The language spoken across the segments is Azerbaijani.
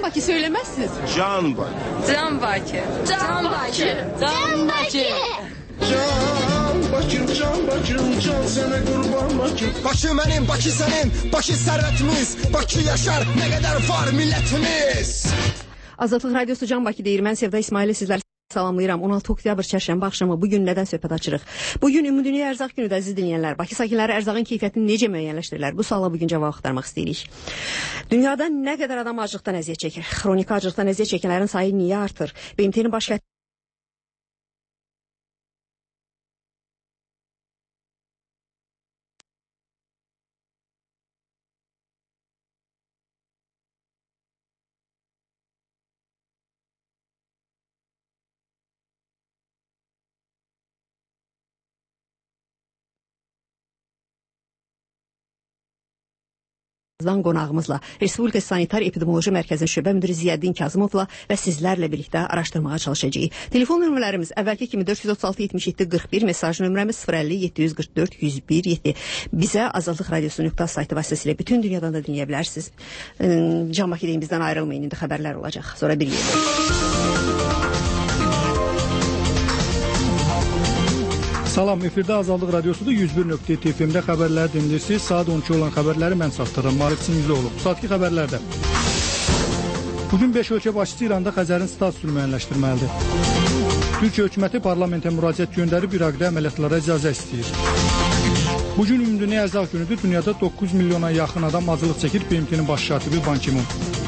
Can Bakı söylemezsiniz. Can Bakı. Can Bakı. Can Bakı. Can Bakı. Can Bakım, can Bakım, can sana kurban Bakım. Bakı benim, Bakı senin, Bakı servetimiz, Bakı yaşar, ne kadar var milletimiz. Azadlıq Radiosu Can Bakı deyir. Mən Sevda İsmail'i sizlər salamlayıram. 16 oktyabr çərşənbə axşamı bugün nədən söhbət açırıq? Bugün Ümumdünya Ərzaq Günüdür, əziz dinləyənlər. Bakı sakinləri ərzağın keyfiyyətini necə müəyyənləşdirirlər? Bu suala bugün cavab axtarmaq istəyirik. Dünyada nə qədər adam aclıqdan əziyyət çəkir? Xroniki aclıqdan əziyyət çəkənlərin sayı niyə artır? BMT-nin baş katibi qonağımızla, Respublika Sanitar Epidemioloji Mərkəzinin şöbə müdiri Ziyəddin Kazımovla və sizlərlə birlikdə araşdırmağa çalışacağıq. Telefon nömrələrimiz əvvəlki kimi 436 77 41, mesaj nömrəmiz 050 744 101 7. Bizə Azadlıq Radiosu saytı vasitəsilə bütün dünyadan da dinləyə bilərsiniz. Can Bakı deyin, bizdən ayrılmayın, indi xəbərlər olacaq. Sonra bir yerdə. Salam, efirdə Azadlıq Radiosu'da 101.TFM'də xəbərləri dinləyirsiniz. Saat 12 olan xəbərləri mən çatdırıram. Marif Sinizlioğlu. Bu saatki xəbərlərdə. Bugün 5 ölkə başçısı İranda Xəzərin statusunu müəyyənləşdirməlidir. Türkiyə hökuməti parlamentə müraciət göndərib İraqda əməliyyatlara icazə istəyir. Bugün Ümumdünya Ərzaq Günüdür. Dünyada 9 milyona yaxın adam aclıq çəkir. BMT-nin baş katibi Ban Ki-mun.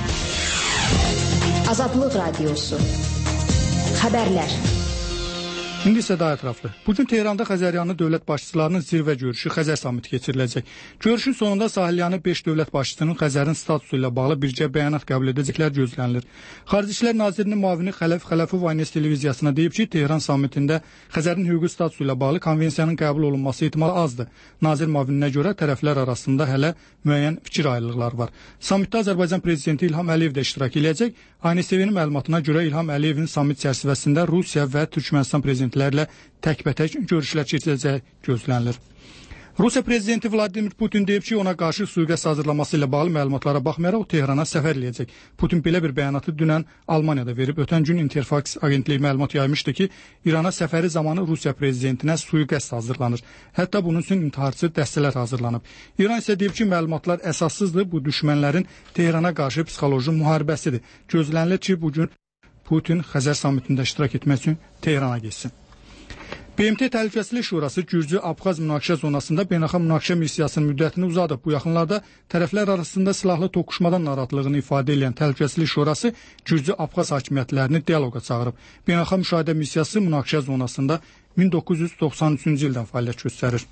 Azadlıq Radiosu. Xəbərlər. İndi isə daha ətraflı. Bugün Tehranda Xəzəryanı dövlət başçılarının zirvə görüşü Xəzər samiti keçiriləcək. Görüşün sonunda sahilyanı 5 dövlət başçısının Xəzərin statusu ilə bağlı birgə bəyanat qəbul edəcəklər gözlənilir. Xarici İşlər Nazirinin müavini Xələf Xələfov Aynes televiziyasına deyib ki, Tehran samitində Xəzərin hüquqi statusu ilə bağlı konvensiyanın qəbul olunması ehtimalı azdır. Nazir müavininə görə tərəflər arasında hələ müəyyən fikir ayrılıqları var. Samitdə Azərbaycan prezidenti İlham Əliyev də iştirak edəcək. Aynes TV'nin məlumatına görə İlham Əliyevin samit çərçivəsində Rusiya və Türkmənistan prezidentlərlə təkbətək görüşlər keçiriləcəyi gözlənilir. Rusiya prezidenti Vladimir Putin deyib ki, ona qarşı sui-qəsd hazırlaması ilə bağlı məlumatlara baxmayaraq Tehrana səfər eləyəcək. Putin belə bir bəyanatı dünən Almaniyada verib. Ötən gün Interfax agentliyi məlumat yaymışdı ki, İrana səfəri zamanı Rusiya prezidentinə sui-qəsd hazırlanır. Hətta bunun üçün intiharçı dəstələr hazırlanıb. İran isə deyib ki, məlumatlar əsassızdır. Bu düşmənlərin Tehrana qarşı psixoloji müharibəsidir. Gözlənilir ki, bugün Putin Xəzər samitində iştirak etmək üçün Tehrana getsin. BMT Təhlükəsizlik Şurası Gürcü-Abxaz münaqişə zonasında beynəlxalq münaqişə missiyasının müddətini uzadıb. Bu yaxınlarda tərəflər arasında silahlı toqquşmadan narahatlığını ifadə edən Təhlükəsizlik Şurası Gürcü-Abxaz hakimiyyətlərini dialoqa çağırıb. Beynəlxalq müşahidə missiyası münaqişə zonasında 1993-cü ildən fəaliyyət göstərir.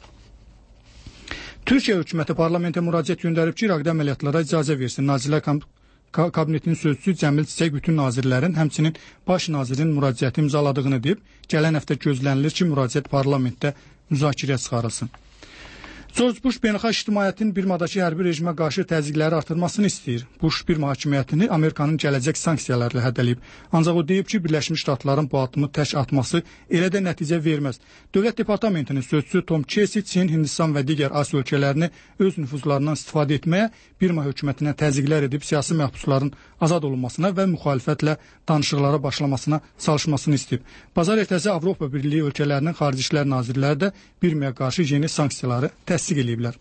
Türkiyə hökuməti parlamentə müraciət göndərib ki, İraqda əməliyyatlara icazə versin. Nazirlər Kabinetinin sözçüsü Cəmil Çiçək bütün nazirlərin, həmçinin baş nazirin müraciəti imzaladığını deyib, gələn həftə gözlənilir ki, müraciət parlamentdə müzakirəyə çıxarılsın. George Bush beynəlxalq ictimaiyyətin Birmadakı hərbi rejimə qarşı təzyiqləri artırmasını istəyir. Bush Birma hakimiyyətini Amerikanın gələcək sanksiyalarla hədələyib. Ancaq o deyib ki, Birləşmiş Ştatların bu addımı tək atması elə də nəticə verməz. Dövlət Departamentinin sözçüsü Tom Chesey Çin, Hindistan və digər Asiya ölkələrini öz nüfuzlarından istifadə etməyə, Birma hökumətinə təzyiqlər edib siyasi məhbusların azad olunmasına və müxalifətlə danışıqlara başlamasına çalışmasını istəyib. Bazar ertəsi Avropa Birliyi ölkələrinin xarici işlər nazirləri də Birmaya qarşı yeni sanksiyaları təsdiq ediblər.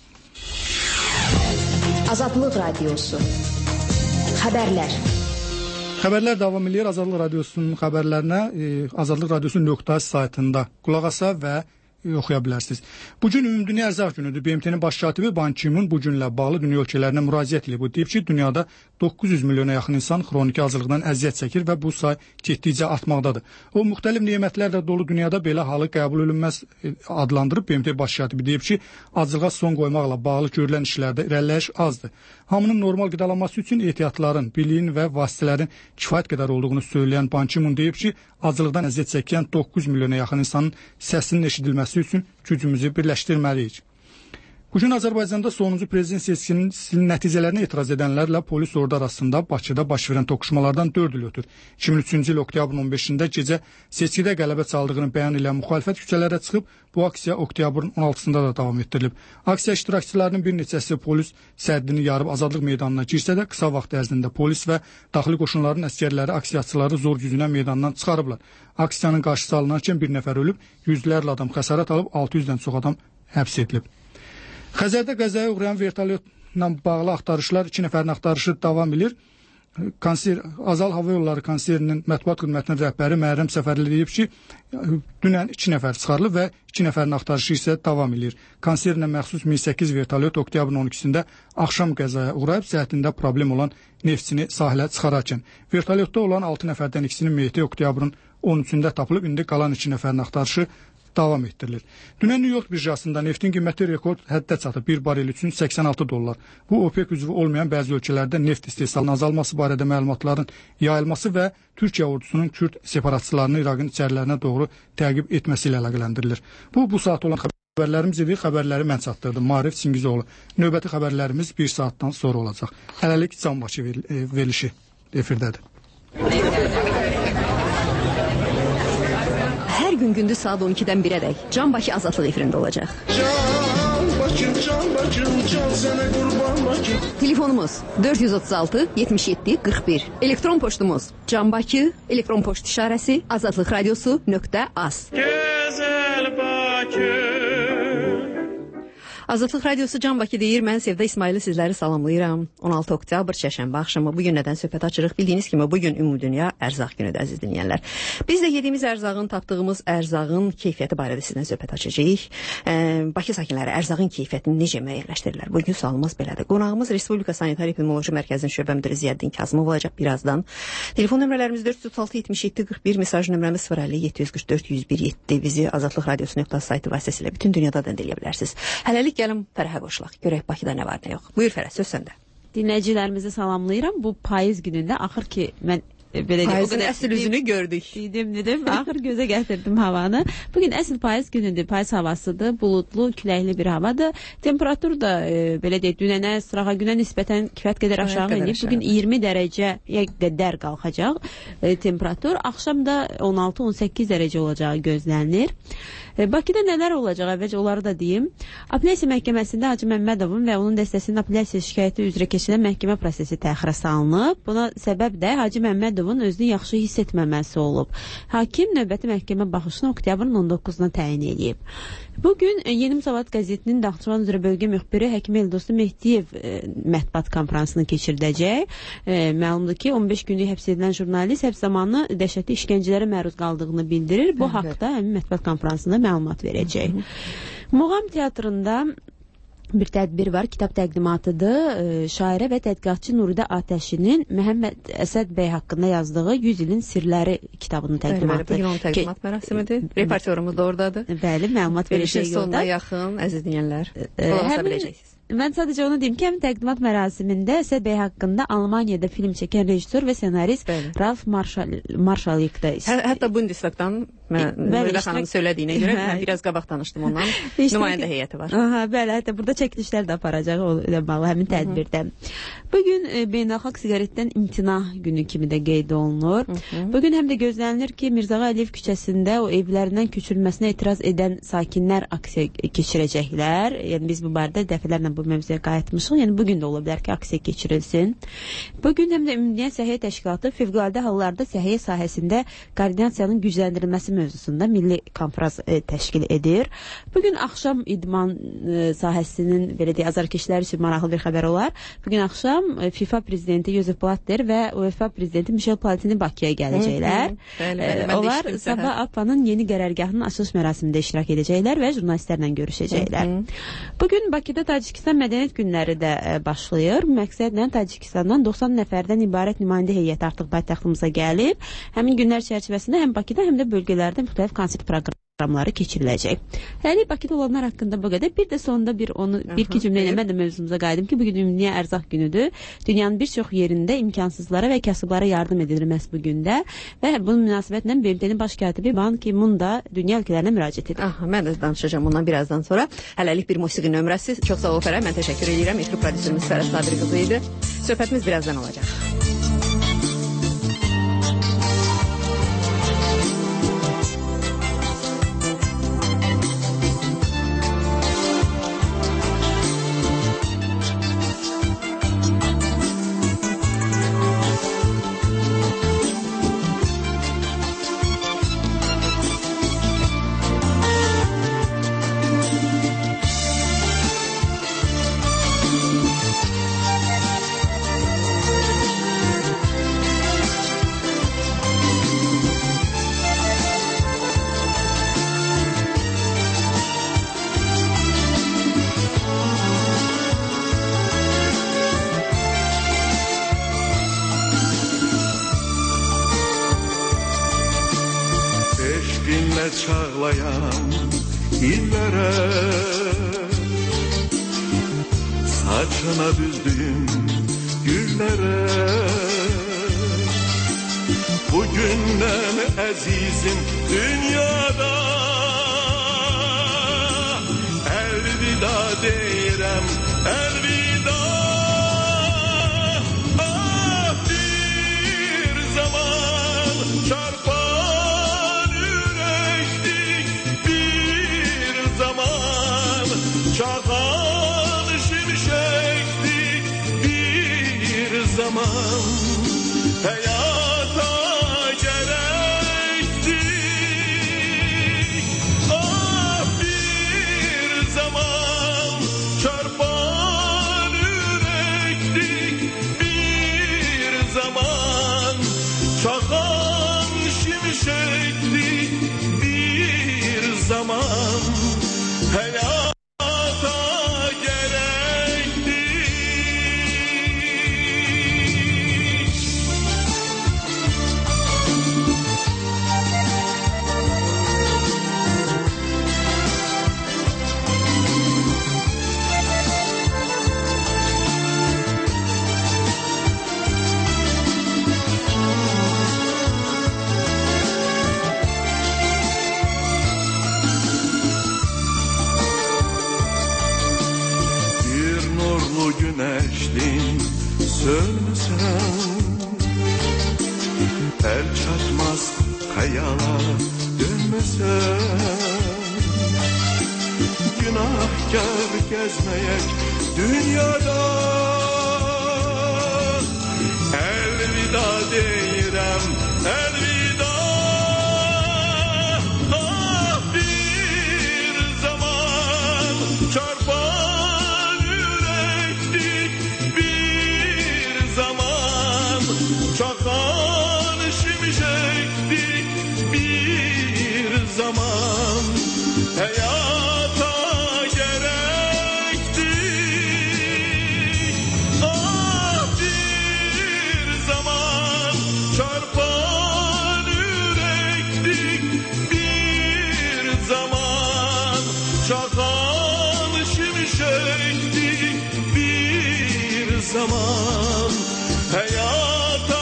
Azadlıq Radiosu. Xəbərlər. Xəbərlər davam edir. Azadlıq Radiosunun xəbərlərinə Azadlıq Radiosu.az saytında qulaq asa və oxuya bilərsiniz. Bugün Ümumdünya Ərzaq Günüdür. BMT-nin baş katibi Ban Ki-mun bu günlə bağlı dünya ölkələrinə müraciət edib. O deyib ki, dünyada 900 milyona yaxın insan xroniki aclıqdan əziyyət çəkir və bu say getdikcə artmaqdadır. O, müxtəlif nemətlərlə dolu dünyada belə halı qəbul edilməz adlandırıb. BMT baş katibi deyib ki, aclığa son qoymaqla bağlı görülən işlərdə irəliləyiş azdır. Hamının normal qidalanması üçün ehtiyatların, biliyin və vasitələrin kifayət qədər olduğunu söyləyən Ban Ki-mun deyib ki, acılıqdan əziyyət çəkən 9 milyona yaxın insanın səsinin eşidilməsi üçün gücümüzü birləşdirməliyik. Bugün Azərbaycanda sonuncu prezident seçkisinin nəticələrinə etiraz edənlərlə polis ordu arasında Bakıda baş verən toqquşmalardan 4 il ötür. 2003-cü il oktyabrın 15-də gecə seçkidə qələbə çaldığını bəyan edən müxalifət küçələrə çıxıb, bu aksiya oktyabrın 16-sında da davam etdirilib. Aksiya iştirakçılarının bir neçəsi polis səddini yarıb Azadlıq meydanına girsə də, qısa vaxt ərzində polis və daxili qoşunların əskərləri aksiyaçıları zor gücünə meydandan çıxarıblar. Aksiyanın qarşısı alınarkən bir nəfər ölüb, yüzlərlə adam xəsarət alıb, 600-dən çox adam həbs edilib. Xəzərdə qəzaya uğrayan vertolyotla bağlı axtarışlar, 2 nəfərin axtarışı davam edir. Azal Hava Yolları konserinin mətbuat xidmətinin rəhbəri Məhərrəm Səfərli deyib ki, dünən 2 nəfər çıxarılıb və 2 nəfərin axtarışı isə davam edir. Konserinə məxsus 1008 vertolyot oktyabrın 12-sində axşam qəzaya uğrayıb, səhətində problem olan neftçini sahilə çıxararkən. Vertolyotda olan 6 nəfərdən ikisinin meyti oktyabrın 13-də tapılıb, indi qalan 2 nəfərin axtarışı davam etdirilir. Dünən New York birjasında neftin qiyməti rekord həddə çatıb, bir barel üçün $86. Bu OPEC üzvü olmayan bəzi ölkələrdə neft istehsalının azalması barədə məlumatların yayılması və Türkiyə ordusunun Kürd separatçılarını İraqın içərilərinə doğru təqib etməsi ilə əlaqələndirilir. Bu saat olan xəbərlərimiz idi. Xəbərləri mən çatdırdım. Maarif Çingizoğlu. Növbəti xəbərlərimiz 1 saatdan sonra olacaq. Hələlik Can Bakı verilişi efirdədir. Hər gün gündüz saat 12-dən 1-ədək Can Bakı Azadlıq efirində olacaq. Can Bakım, can sənə qurban Bakım. Telefonumuz 436 77 41. Elektron poçtumuz canbakı, elektron poçt işarəsi azadlıqradiosu.az. Gözəl Bakım. Azadlıq Radiosu Can Bakı deyir, mən Sevda İsmaili sizləri salamlayıram. 16 oktyabr çərşənbə axşamı bugün nədən söhbət açırıq? Bildiyiniz kimi bugün Ümumdünya Ərzaq günüdür, əziz dinləyənlər. Biz də yediyimiz ərzağın, tapdığımız ərzağın keyfiyyəti barədə sizdən söhbət açacağıq. Bakı sakinləri ərzağın keyfiyyətini necə müəyyənləşdirirlər? Bugün sualımız belədir. Qonağımız Respublika Sanitar Epidemioloji Mərkəzinin şöbə müdiri Ziyəddin Kazımov olacaq birazdan. Telefon nömrələrimiz 436 77 41, mesaj nömrəmiz 050 744 101 7. Bizi Azadlıq Radiosu.az saytı vasitəsilə bütün dünyada da dinləyə bilərsiniz. Hələlik gəlin Fərəhə qoşulaq. Görək Bakıda nə var, nə yox. Buyur Fərəh, söz səndə. Dinləyicilərimizi salamlayıram. Bu payız günündə axır ki mən payızın əsl üzünü gördük. Dedim, axır gözə gətirdim havanı. Bugün əsl payız günüdür. Payız havasıdır, buludlu, küləkli bir havadır. Temperatur da belə deyək, dünənə, sırağa günə nisbətən kifayət qədər aşağı inib. Bugün 20 dərəcəyə qədər qalxacaq temperatur. Axşam da 16-18 dərəcə olacağı gözlənilir. Bakıda nələr olacaq? Əvvəlcə onları da deyim. Apellyasiya məhkəməsində Hacı Məmmədovun və onun dəstəsinin apellyasiya şikayəti üzrə keçirilən məhkəmə prosesi təxirə salınıb. Buna səbəb də Hacı Məmmədovun özünü yaxşı hiss etməməsi olub. Hakim növbəti məhkəmə baxışını oktyabrın 19-na təyin edib. Bugün Yeni Müsavat qəzetinin Naxçıvan üzrə bölgə müxbiri Həkim Eldostu Mehdiyev mətbuat konfransını keçirdəcək. Məlumdur ki, 15 günlük həbs edilən jurnalist həbs zamanı dəhşətli işgəncələrə məruz qaldığını bildirir. Bu haqda həmin mətbuat konfransında məlumat verəcək. Muğam teatrında bir tədbir var, kitab təqdimatıdır. Şairə və tədqiqatçı Nuridə Atəşinin Məhəmməd Əsəd bəy haqqında yazdığı 100 ilin sirləri kitabının təqdimatı. Bugün onun təqdimat mərasimidir. Reportyorumuz da oradadır. Bəli, məlumat verəcək yolda. Sonuna yaxın, əziz dinləyənlər, qulaq biləcəksiniz. Mən sadəcə onu deyim ki, həmin təqdimat mərasimində Əsəd bəy haqqında Almaniyada film çəkən rejissor və senarist Ralf Marşalik da Hətta Bundesvagdan Nuridə xanım söylədiyinə görə mən biraz qabaq danışdım ondan. Nümayəndə heyəti var. Bəli, hətta burada çəkilişlər də aparacaq ilə bağlı həmin tədbirdə. Bugün beynəlxalq siqaretdən imtina günü kimi də qeyd olunur. Bugün həm də gözlənilir ki, Mirzəğa Əliyev küçəsində o evlərindən köçürülməsinə etiraz edən sakinlər aksiya keçirəcəklər. Yəni biz bu barədə dəfələrlə bu mövzuya qayıtmışıq. Yəni bugün də ola bilər ki, aksiya keçirilsin. Bugün həm də Ümumdünya Səhiyyə Təşkilatı fövqəladə hallarda səhiyyə sahəsində koordinasiyanın gücləndirilməsi mövzusunda milli konfrans təşkil edir. Bugün axşam idman sahəsinin belə deyək azarkeşləri üçün maraqlı bir xəbər olar. Bugün axşam FIFA prezidenti Josep Blatter və UEFA prezidenti Michel Platini Bakıya gələcəklər. Onlar Sabah APA'nın yeni qərargahının açılış mərasimində iştirak edəcəklər və jurnalistlərlə görüşəcəklər. Bugün Bakıda Tacikistan Mədəniyyət günləri də başlayır. Məqsədlə Tacikistandan 90 nəfərdən ibarət nümayəndə heyəti artıq paytaxtımıza gəlib. Həmin günlər çərçivəsində həm Bakıda, həm də bölgələrdə müxtəlif konsert proqramları proqramları keçiriləcək. Hələ Bakıda olanlar haqqında bu qədər. Bir də sonunda bir-iki cümlə ilə mən də mövzumuza qayıdım ki, bugün Ümumdünya Ərzaq günüdür. Dünyanın bir çox yerində imkansızlara və kasıblara yardım edilir məhz bu gündə və bunun münasibətlə BMT-nin baş katibi Ban Ki-mun da dünya ölkələrinə müraciət edir. Mən də danışacağım bundan birazdan sonra. Hələlik bir musiqi nömrəsi. Çox sağ ol Fərə, mən təşəkkür edirəm. Efir prodüserimiz Fərə Sabir qızı idi. Söhbətimiz birazdan olacaq. Çağlayan illere saçına düzdüğüm güllere bugünden azizim dünyada elvida deyirəm elvida. Ah bir zaman çarpar çakan şimşektik bir zaman hayata gerektik. Ah bir zaman çarpan yürektik bir zaman çakan şimşektik bir zaman hayata güneşliğin sönmesen el çatmaz kayalara dönmesen günahkar gezmeyek dünyada elvida deyirəm elvida. Ah bir zaman çarpan çakan şimşektik bir zaman hayata gerektik. Ah bir zaman çarpan yürektik bir zaman çakan şimşektik bir zaman hayata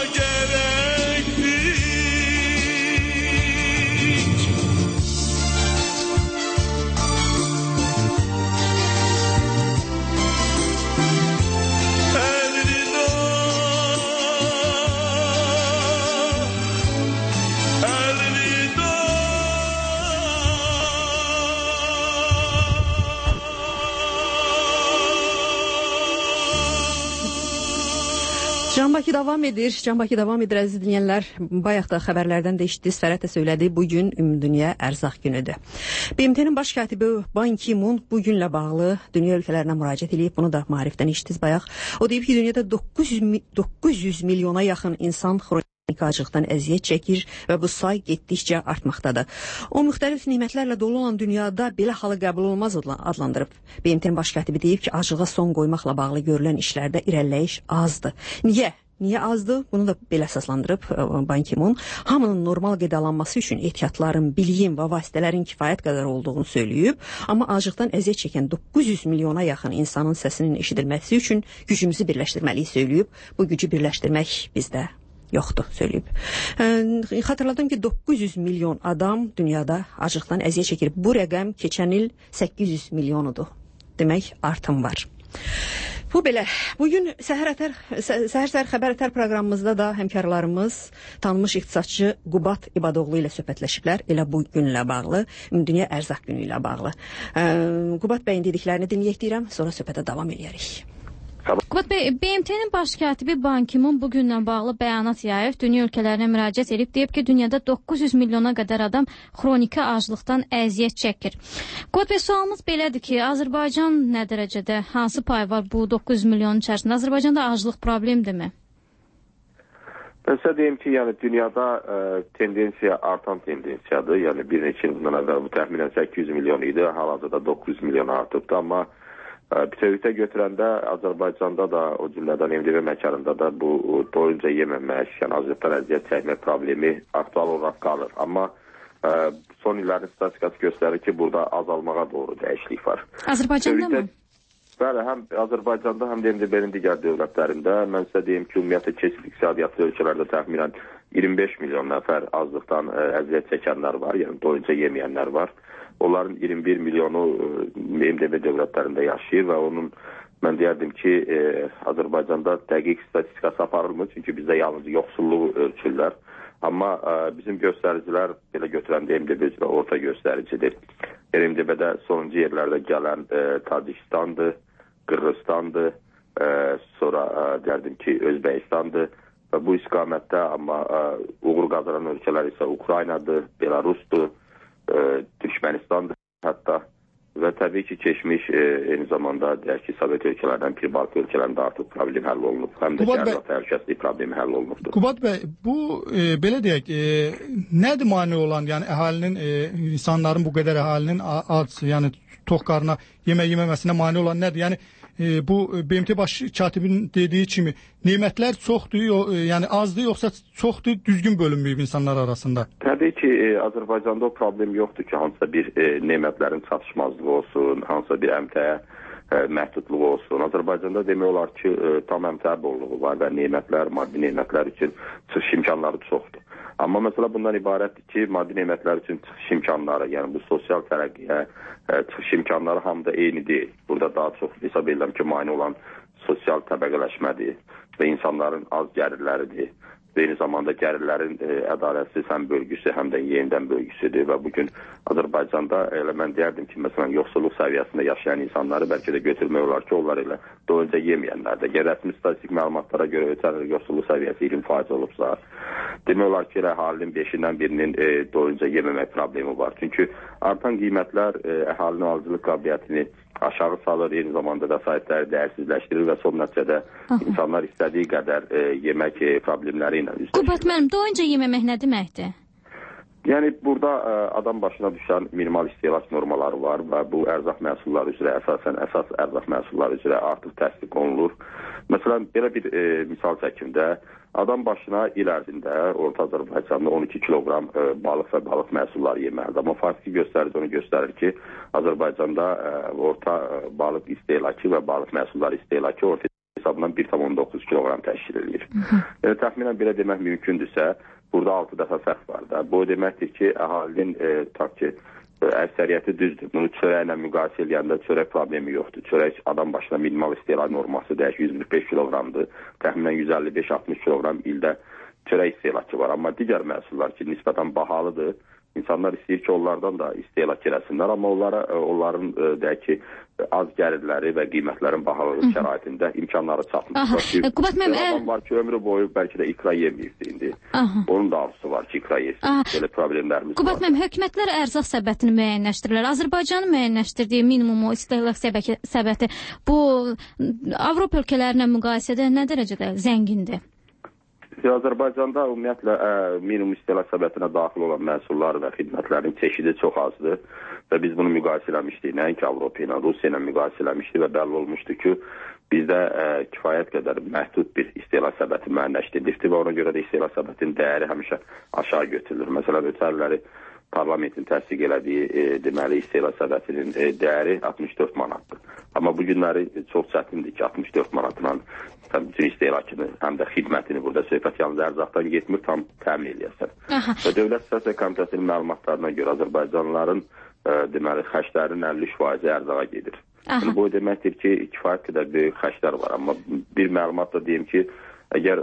Can Bakı davam edir. Can Bakı davam edir əziz dinləyənlər. Bayaq da xəbərlərdən də eşitdiniz. Fərət də söylədi. Bugün Ümumdünya Ərzaq günüdür. BMT-nin baş katibi Ban Ki-mun bu günlə bağlı dünya ölkələrinə müraciət edib. Bunu da maarifdən eşitdiniz bayaq. O deyib ki, dünyada 900 milyona yaxın insan xronik aclıqdan əziyyət çəkir və bu say getdikcə artmaqdadır. O müxtəlif nemətlərlə dolu olan dünyada belə halı qəbul olmaz adlandırıb. BMT-nin baş katibi deyib ki, aclığa son qoymaqla bağlı görülən işlərdə irəliləyiş azdır. Niyə? niyə azdır? Bunu da belə əsaslandırıb Ban Ki-moon. Hamının normal qidalanması üçün ehtiyatların, biliyin və vasitələrin kifayət qədər olduğunu söyləyib, amma aclıqdan əziyyət çəkən 900 milyona yaxın insanın səsinin eşidilməsi üçün gücümüzü birləşdirməliyik söyləyib. Bu gücü birləşdirmək bizdə yoxdur söyləyib. Xatırladım ki 900 milyon adam dünyada aclıqdan əziyyət çəkir. Bu rəqəm keçən il 800 milyonudur. Demək artım var. Bu belə. Bugün səhər xəbər ətər proqramımızda da həmkarlarımız tanınmış iqtisadçı Qubat İbadoğlu ilə söhbətləşiblər. Elə bu günlə bağlı, Dünya Ərzaq Günü ilə bağlı. Qubat bəyin dediklərini dinləyək deyirəm, sonra söhbətə davam edərik. Qubat bəy, BMT-nin baş katibi Ban Ki-moon bugünlə bağlı bəyanat yayıb, dünya ölkələrinə müraciət edib, deyib ki, dünyada 900 milyona qədər adam xroniki aclıqdan əziyyət çəkir. Qubat bəy, sualımız belədir ki, Azərbaycan nə dərəcədə, hansı pay var bu 900 milyonun içərisində? Azərbaycanda aclıq problemdirmi? Ben size diyeyim ki, yani dünyada tendensiya artan tendensiyadır. Yani bir neçə il bundan əvvəl bu təxminən 800 milyon idi, hal-hazırda 900 milyon artıbdır, amma bütövlükdə götürəndə Azərbaycanda da, o cümlədən MDB məkanında da bu doyunca yeməmək, yəni aclıqdan əziyyət çəkmək problemi aktual olaraq qalır. Amma son illərin statistikası göstərir ki, burada azalmağa doğru dəyişiklik var. Azərbaycanda mı? Bəli, həm Azərbaycanda, həm də MDB-nin digər dövlətlərində. Mən sizə deyim ki, ümumiyyətlə keçid iqtisadiyyatlı ölkələrdə təxminən 25 milyon nəfər aclıqdan əziyyət çəkənlər var, yəni doyunca yeməyənlər var. Onların 21 milyonu MDB dövlətlərində yaşayır və onun mən deyərdim ki, Azərbaycanda dəqiq statistikası aparılmır, çünki bizdə yalnız yoxsulluğu ölçürlər. Amma bizim göstəricilər belə götürəndə MDB üzrə orta göstəricidir. MDB-də sonuncu yerlərdə gələn Tacikistandır, Qırğızstandır, sonra deyərdim ki, Özbəkistandır və bu istiqamətdə amma uğur qazanan ölkələr isə Ukraynadır, Belarusdur, Türkmenistan'dır hatta ve tabii ki keçmiş eyni zamanda deyək ki, Sovet ölkələrdən Pribaltik ölkələrində artıq problem həll olunub. Həm də şəhər təhlükəsizlik problemi həll olunubdur. Qubat bəy, bu belə deyək, nədir mane olan, yəni əhalinin, insanların bu qədər əhalinin ac, yəni tox qarına yemək yeməməsinə mane olan nədir? Yəni bu BMT baş katibinin dediyi kimi nemətlər çoxdur, yəni azdır, yoxsa çoxdur, düzgün bölünməyib insanlar arasında? Təbii ki, Azərbaycanda o problem yoxdur ki, hansısa bir nemətlərin çatışmazlığı olsun, hansısa bir əmtəyə məhdudluğu olsun. Azərbaycanda demək olar ki, tam əmtəyə bolluğu var və nemətlər, maddi nemətlər üçün çıxış imkanları çoxdur. Amma məsələ bundan ibarətdir ki, maddi nemətlər üçün çıxış imkanları, yəni bu sosial tərəqqiyə çıxış imkanları hamıda eyni deyil. Burada daha çox hesab edirəm ki, mane olan sosial təbəqələşmədir və insanların az gəlirləridir. Və eyni zamanda gəlirlərin ədalətsiz həm bölgüsü, həm də yenidən bölgüsüdür və bugün Azərbaycanda elə mən deyərdim ki, məsələn, yoxsulluq səviyyəsində yaşayan insanları bəlkə də götürmək olar ki, onlar elə doyunca yeməyənlərdə. Rəsmi statistik məlumatlara görə ötən il yoxsulluq səviyyəsi 20% olubsa, demək olar ki, əhalinin 5-dən birinin doyunca yeməmək problemi var. Çünki artan qiymətlər əhalinin alıcılıq qabiliyyətini aşağı salır, eyni zamanda vəsaitləri dəyərsizləşdirir və son nəticədə insanlar istədiyi qədər yemək problemləri ilə üzləşir. Qubat müəllim, doyunca yeməmək nə deməkdir? Yəni burada adam başına düşən minimal istehlak normaları var və bu ərzaq məhsulları üzrə əsas ərzaq məhsulları üzrə artıq təsdiq olunur. Məsələn, belə bir misal çəkimdə adam başına il ərzində Orta Azərbaycanda 12 kiloqram balıq və balıq məhsulları yeməlidir. Amma faktiki göstərici onu göstərir ki, Azərbaycanda orta balıq istehlakı və balıq məhsulları istehlakı orta hesabından 1,19 kiloqram təşkil edir. Təxminən belə demək mümkündürsə, burada 6 dəfə fərq var da. Bu deməkdir ki, əhalinin əksəriyyəti düzdür. Bunu çörəklə müqayisə edəndə çörək problemi yoxdur. Çörək adam başına minimal istehlak norması deyək 145 kiloqramdır. Təxminən 155-60 kiloqram ildə çörək istehlakı var. Amma digər məhsullar ki, nisbətən bahalıdır. İnsanlar istəyir ki, onlardan da istehlak eləsinlər, amma onların deyək ki, az gəlirləri və qiymətlərin bahalığı şəraitində imkanları çatmır. Adam var ki, ömrü boyu bəlkə də ikra yeməyibdir indi. Onun da arzusu var ki, ikra yesin. Belə problemlərimiz var. Qubat müəllim, hökumətlər ərzaq səbətini müəyyənləşdirirlər. Azərbaycanın müəyyənləşdirdiyi minimum istehlak səbəti bu Avropa ölkələrinə müqayisədə nə dərəcədə zəngindir? Azərbaycanda ümumiyyətlə minimum istehlak səbətinə daxil olan məhsullar və xidmətlərin çeşidi çox azdır və biz bunu müqayisə eləmişdik. Nəinki Avropa ilə, Rusiya ilə müqayisə eləmişdik və bəlli olmuşdu ki, bizdə kifayət qədər məhdud bir istehlak səbəti müəyyənləşdirilibdir və ona görə də istehlak səbətinin dəyəri həmişə aşağı götürülür. Məsələn, ötən illəri parlamentin təsdiq elədiyi deməli istehlak səbətinin dəyəri 64 manatdır. Amma bu günləri çox çətindir ki, 64 manatla bütün istehlakını, həm də xidmətini burada söhbət yalnız ərzaqdan getmir, tam təmin eləyəsən. Və Dövlət Statistiqa Komitəsinin məlumatlarına görə Azərbaycanlıların deməli xərclərin 53% ərzağa gedir. Yəni, bu deməkdir ki, kifayət qədər böyük xərclər var. Amma bir məlumat da deyim ki, əgər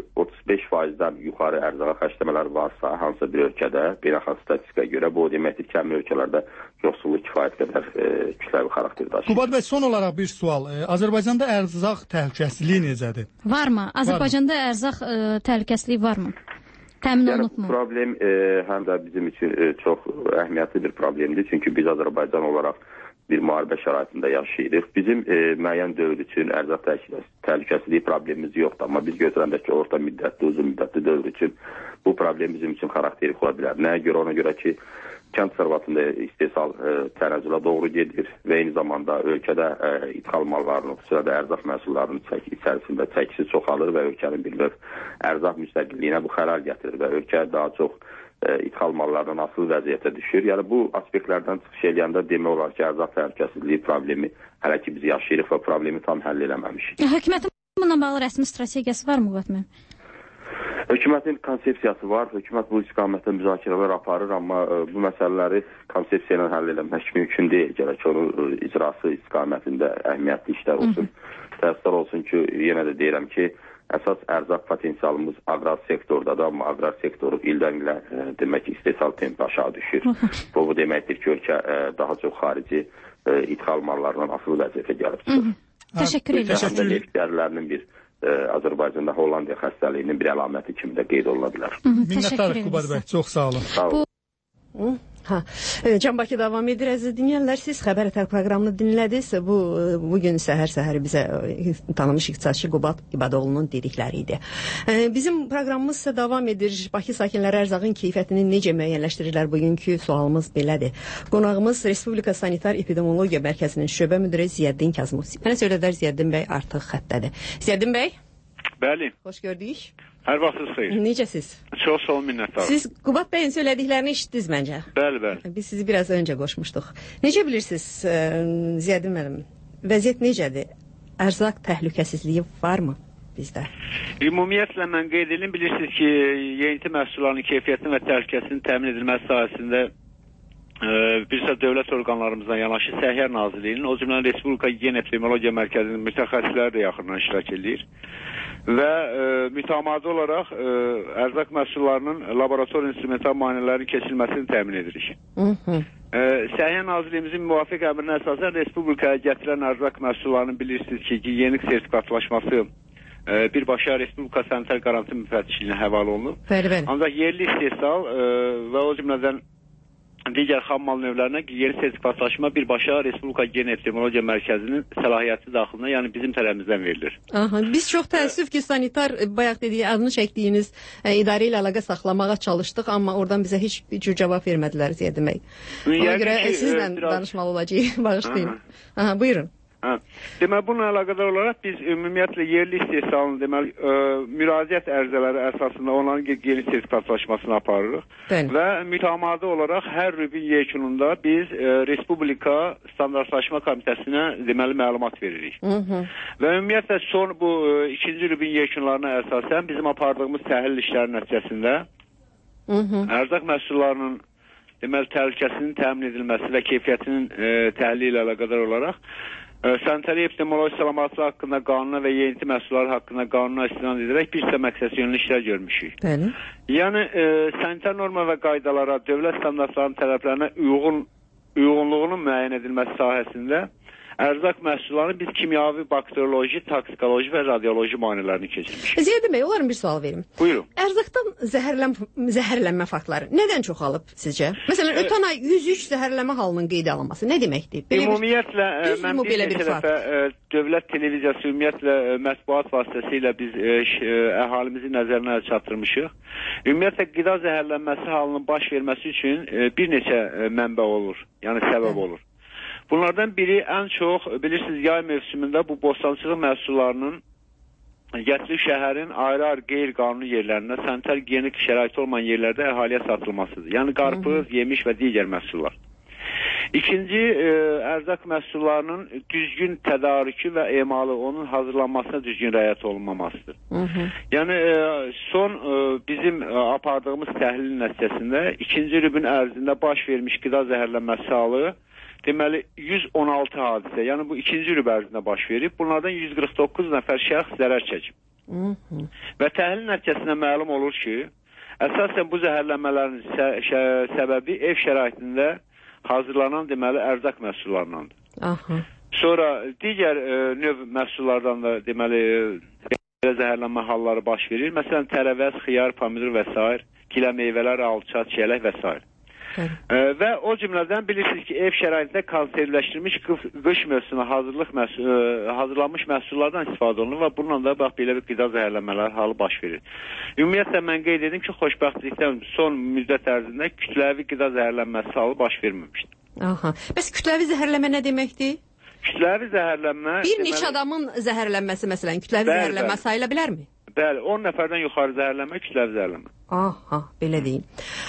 35%-dən yuxarı ərzağa xərcləmələr varsa, hansısa bir ölkədə, beynəlxalq statistikaya görə, bu deməkdir ki, həmin ölkələrdə yoxsulluq kifayət qədər kütləvi xarakter daşıyır. Qubad bəy, son olaraq bir sual. Azərbaycanda ərzaq təhlükəsizliyi necədir? Varmı? Azərbaycanda ərzaq təhlükəsizliyi varmı? Təmin olunubmu? Problem həm də bizim üçün çox əhəmiyyətli bir problemdir. Çünki biz Azərbaycan olaraq bir müharibə şəraitində yaşayırıq. Bizim müəyyən dövr üçün ərzaq təhlükəsizliyi problemimiz yoxdur. Amma biz gözləndə ki, orta müddətli, uzun müddətli dövr üçün bu problem bizim üçün xarakterik ola bilər. Nəyə görə? Ona görə ki, kənd sərvətində istehsal tənəzzülə doğru gedir və eyni zamanda ölkədə ithal mallarının, xüsusilə də ərzaq məhsullarının içərisində çəkisi çoxalır və ölkənin bir növ ərzaq müstəqilliyinə bu xələl gətirir və ölkə daha çox ithal mallardan asılı vəziyyətə düşür. Yəni bu aspektlərdən çıxış eləyəndə demək olar ki, ərzaq təhlükəsizliyi problemi hələ ki biz yaşayırıq və problemi tam həll eləməmişik. Hökumətin bununla bağlı rəsmi strategiyası var mı Qubad? Hökumətin konsepsiyası var. Hökumət bu istiqamətdə müzakirələr aparır, amma bu məsələləri konsepsiya ilə həll eləmək mümkün deyil. Gərək onun icrası istiqamətində əhəmiyyətli işlər olsun. Təəssüflər olsun ki, yenə də deyirəm ki, əsas ərzaq potensialımız aqrar sektordadır, amma aqrar sektoru ildən ilə demək ki, istehsal tempi aşağı düşür. Bu deməkdir ki, ölkə daha çox xarici ithal mallarından asılı vəziyyətə gəlib çıxır. Təşəkkür edirəm. Həm də neft dəyərlərinin bir Azərbaycanda Hollandiya xəstəliyinin bir əlaməti kimi də qeyd oluna bilər. Minnətdarıq Qubad bəy, çox sağ olun. Sağ olun. Can Bakı davam edir, əziz dinləyənlər. Siz Xəbər Ətər proqramını dinlədiniz. Bugün səhər bizə tanınmış iqtisadçı Qubad İbadoğlu'nun dedikləri idi. Bizim proqramımız ise davam edir. Bakı sakinləri ərzağın keyfiyyətini necə müəyyənləşdirirlər? Bugünkü sualımız belədir. Qonağımız Respublika Sanitar Epidemiologiya Mərkəzinin şöbə müdiri Ziyəddin Kazımov. Mənə söylədilər, Ziyəddin bəy artıq xəttədir. Ziyəddin bəy? Bəli. Xoş gördük. Hər vaxtınız xeyir. Necəsiz? Çox sağ olun, minnətdarım. Siz Qubad bəyin söylədiklərini eşitdiniz məncə. Bəli. Biz sizi biraz öncə qoşmuşduq. Necə bilirsiniz Ziyəddin müəllim? Vəziyyət necədir? Ərzaq təhlükəsizliyi varmı bizdə? Ümumiyyətlə mən qeyd edim, bilirsiniz ki, yeyinti məhsullarının keyfiyyətinin və təhlükəsinin təmin edilməsi sahəsində bir sıra dövlət orqanlarımızdan yanaşı Səhiyyə Nazirliyinin, o cümlədən Respublika Gen Epidemiologiya Mərkəzinin mütəxəssisləri də yaxından iştirak edir. Və mütəmadi olaraq ərzaq məhsullarının laborator instrumental müayinələrinin keçirilməsini təmin edirik. Səhiyyə Nazirliyimizin müvafiq əmrinə əsasən Respublikaya gətirən ərzaq məhsullarının bilirsiniz ki, gigiyenik sertifikatlaşması birbaşa Respublika Sanitar Garanti Müfəttişliyinə həvalə olunub. Bəli. Ancaq yerli istehsal və o cümlədən digər xammal növlərinə yeni sertifikatlaşma birbaşa Respublika Gen Epidemiologiya Mərkəzinin səlahiyyəti daxilində, yəni bizim tərəfimizdən verilir. Biz çox təəssüf ki, sanitar bayaq dediyi, adını çəkdiyiniz idarə ilə əlaqə saxlamağa çalışdıq, amma oradan bizə heç bir cür cavab vermədilər deyə demək. Ona görə sizlə danışmalı olacağıq. Bağışlayın. Buyurun. Deməli, bununla əlaqədar olaraq biz ümumiyyətlə yerli istehsalın müraciət ərizələri əsasında onların yeni sertifikatlaşmasını aparırıq. Və mütəmadi olaraq hər rübün yekununda biz Respublika Standartlaşma Komitəsinə deməli məlumat veririk. Və ümumiyyətlə son bu ikinci rübün yekunlarına əsasən bizim apardığımız təhlil işləri nəticəsində ərzaq məhsullarının deməli təhlükəsinin təmin edilməsi və keyfiyyətinin təhlili ilə əlaqədar olaraq sanitariya epidemioloji salamatçılığı haqqında qanuna və yeyinti məhsulları haqqında qanuna istinad edərək bir sıra məqsədyönlü işlər görmüşük. Bəli. Yəni sanitar norma və qaydalara, dövlət standartlarının tələblərinə uyğunluğunun müəyyən edilməsi sahəsində ərzaq məhsullarını biz kimyavi, bakterioloji, toksikoloji və radioloji müayinələrini keçirmişik. Ziyəddin bəy, onların bir sual verim. Buyurun. Ərzaqdan zəhərlənmə faktları nədən çoxalıb sizcə? Məsələn, ötən ay 103 zəhərlənmə halının qeydə alınması nə deməkdir? Ümumiyyətlə, mən bir neçə dəfə dövlət televiziyası, ümumiyyətlə mətbuat vasitəsilə biz əhalimizi nəzərinə çatdırmışıq. Ümumiyyətlə, qida zəhərlənməsi halının baş verməsi üçün bir neçə mənbə olur, yəni səbəb olur. Bunlardan biri ən çox, bilirsiniz, yay mövsümündə bu bostançılıq məhsullarının gətirib şəhərin ayrı-ayrı qeyri-qanuni yerlərində, sanitar gigiyenik şərait olmayan yerlərdə əhaliyə satılmasıdır. Yəni qarpız, yemiş və digər məhsullar. İkinci, ərzaq məhsullarının düzgün tədarükü və emalı, onun hazırlanmasına düzgün rəayət olunmamasıdır. Yəni, son bizim apardığımız təhlil nəticəsində ikinci rübün ərzində baş vermiş qida zəhərlənməsi halı deməli 116 hadisə, yəni bu ikinci rüb ərzində baş verib. Bunlardan 149 nəfər şəxs zərər çəkib. Və təhlil nəticəsində məlum olur ki, əsasən bu zəhərlənmələrin səbəbi ev şəraitində hazırlanan deməli ərzaq məhsullarındandır. Sonra digər növ məhsullardan da deməli zəhərlənmə halları baş verir. Məsələn, tərəvəz, xiyar, pomidor və s. gilə meyvələr, alça, çiyələk və s. Və o cümlədən bilirsiniz ki, ev şəraitində konservləşdirilmiş qış mövsümünə hazırlanmış məhsullardan istifadə olunur və bununla da bax belə bir qida zəhərlənmələri halı baş verir. Ümumiyyətlə mən qeyd edim ki, xoşbəxtlikdən son müddət ərzində kütləvi qida zəhərlənməsi halı baş verməmişdir. Bəs kütləvi zəhərlənmə nə deməkdir? Kütləvi zəhərlənmə... Bir neçə adamın zəhərlənməsi məsələn kütləvi zəhərlənmə sayıla bilərmi? Bəli, 10 nəfərdən yuxarı zəhərlənmə, kütləvi zəhərlənmə. Belə deyim.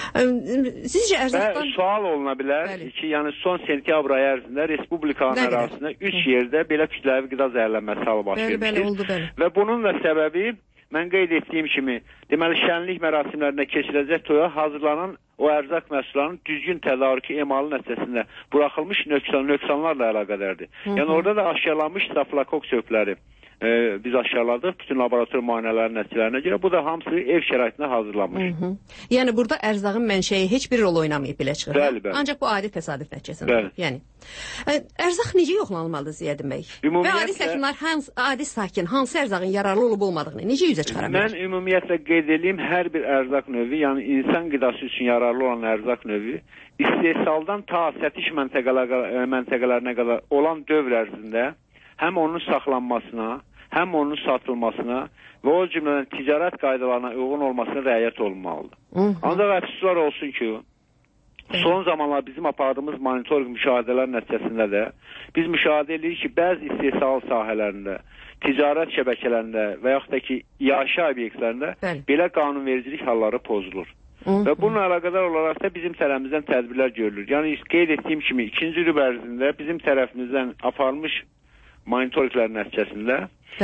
Sizcə ərzaqdan... Sual oluna bilər ki, yəni son sentyabr ayı ərzində Respublikanın ərazisində 3 yerdə belə kütləvi qida zəhərlənməsi halı baş vermişdir. Və bunun da səbəbi, mən qeyd etdiyim kimi, deməli, şənlik mərasimlərində keçiriləcək toya hazırlanan o ərzaq məhsullarının düzgün tədarükü emalı nəticəsində buraxılmış nöqsanlarla əlaqədardır. Yəni, orada da aşkarlanmış stafilokok sökləri biz aşkarladıq bütün laborator müayinələrinin nəticələrinə görə. Bu da hamısı ev şəraitində hazırlanmış. Yəni, burada ərzağın mənşəyi heç bir rol oynamayıb belə çıxır. Bəli. Ancaq bu adi təsadüf nəticəsində. Yəni, ərzaq necə yoxlanılmalıdır Ziyəddin bəy? Və adi sakin hansı ərzağın yararlı olub olmadığını necə üzə çıxara bilər? Mən ümumiyyətlə qeyd edeyim, hər bir ərzaq növü, yəni insan qidası üçün yararlı olan ərzaq növü istehsaldan ta sətiş məntəqələrinə qədər olan dövr ərzində həm onun saxlanmasına, həm onun satılmasına və o cümlədən ticarət qaydalarına uyğun olmasına rəayət olunmalıdır. Ancaq əfsuslar olsun ki, son zamanlar bizim apardığımız monitoring müşahidələr nəticəsində də biz müşahidə edirik ki, bəzi istehsal sahələrində, ticarət şəbəkələrində və yaxud da ki, yaşayış obyektlərində belə qanunvericilik halları pozulur. Və bununla əlaqədar olaraq da bizim tərəfimizdən tədbirlər görülür. Yəni, qeyd etdiyim kimi, ikinci rüb ərzində bizim tərəfimizdən aparılmış monitoringlərin nəticəsində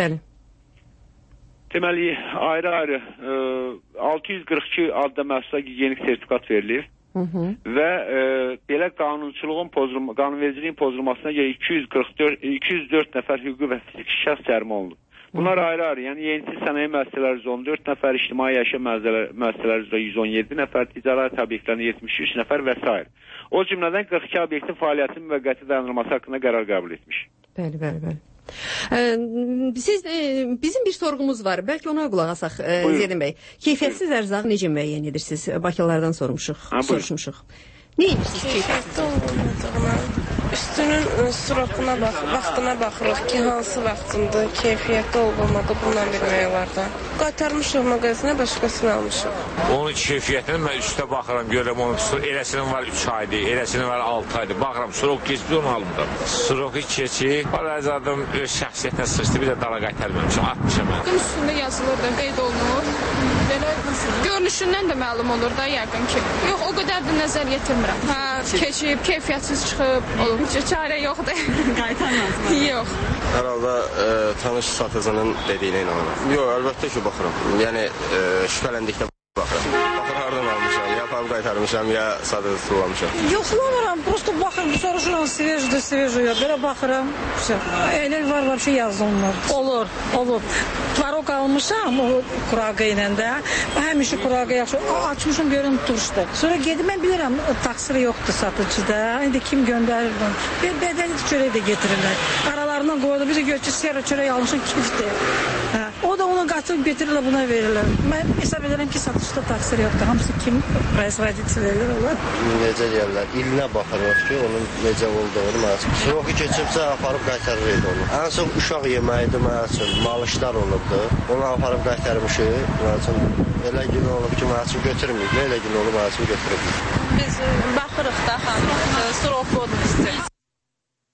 deməli, ayrı-ayrı 642 adda məhsula gigiyenik sertifikat verilir və belə qanunvericiliyin pozulmasına görə 204 nəfər hüquqi və fiziki şəxs cərimə olunur. Bunlar ayrı-ayrı, yəni yenisiz sənaye müəssisələri 114 nəfər, ictimai yaşam müəssisələri 117 nəfər, ticarət obyektlərində 73 nəfər və s. O cümlədən 42 obyektin fəaliyyətinin müvəqqəti dayandırılması haqqında qərar qəbul etmiş. Bəli. Bizim bir sorğumuz var. Bəlkə ona qulaq asaq Ziyəddin bəy. Keyfiyyətsiz ərzaq necə müəyyən edirsiniz? Bakılardan soruşmuşuq. Nə edirsiniz keyfiyyətsiz olmadığına? Üstünün sürətine vaxtına baxırıq ki, hansı vaxtında keyfiyyətli olmadı, bundan bilmək olar da. Qaytarmışıq mağazinə, başqasını almışıq. Onun keyfiyyətini mən üstə baxıram, görürəm, onun eləsinin var 3 aydır, eləsinin var 6 aydır. Baxıram, surok keçib onu alımda. Suroku keçib, balacadım öz şəxsiyyətinə sıçdı, bir də dala qaytarmamışım, atmışım mən. Üstündə yazılır da, qeyd olunur. Belə görünüşündən də məlum olur da, yəqin ki. Yox, o qədər də nəzər yetirmirəm. Keçib, keyfiyyətsiz çıxıb, olur. Çarə yoxdur. Qaytarmaz mı? Yox. Hər halda tanış satıcının dediyinə inanıram. Yox, əlbəttə ki, baxıram. Yəni, şübhələndikdə baxıram. Baxır, hardan almışam, ya pam qaytarmışam, ya satıcı tullamışam. Yoxlamıram, prosto baxıram, soruşuram, svejdir, ya belə baxıram. Elə var, şey yazılmır. Olur. Tvarok almışam, o kurağı ilə də. Həmişə kurağı yaxşı. Açmışım, görüm turşdu. Sonra gedib, mən bilirəm, taksiri yoxdur satıcıda. İndi kim göndərir bunu? Bir bədəni çörək də getirirlər. Aralarından qoydu, bizi gör ki, sera çörək almışım, kifdir. O da onu qatıb getirirlər, buna verirlər. Mən hesab edirəm ki, satışda taksiri yoxdur. Hamısı kim производителlər olur? Necə deyərlər, ilinə baxırıq ki, onun necə olduğunu mənəsin. Suroku keçibsə, aparıb qaytarırıq onu. Ən çox uşaq yeməyidir mənəsin, malışlar olubdur. Onu aparıb qaytarmışıq, mənəsin. Elə gün olub ki, mənəsin götürməyik, elə gün olub mənəsin götürməyik. Biz baxırıq da, surok kodunu istəyir.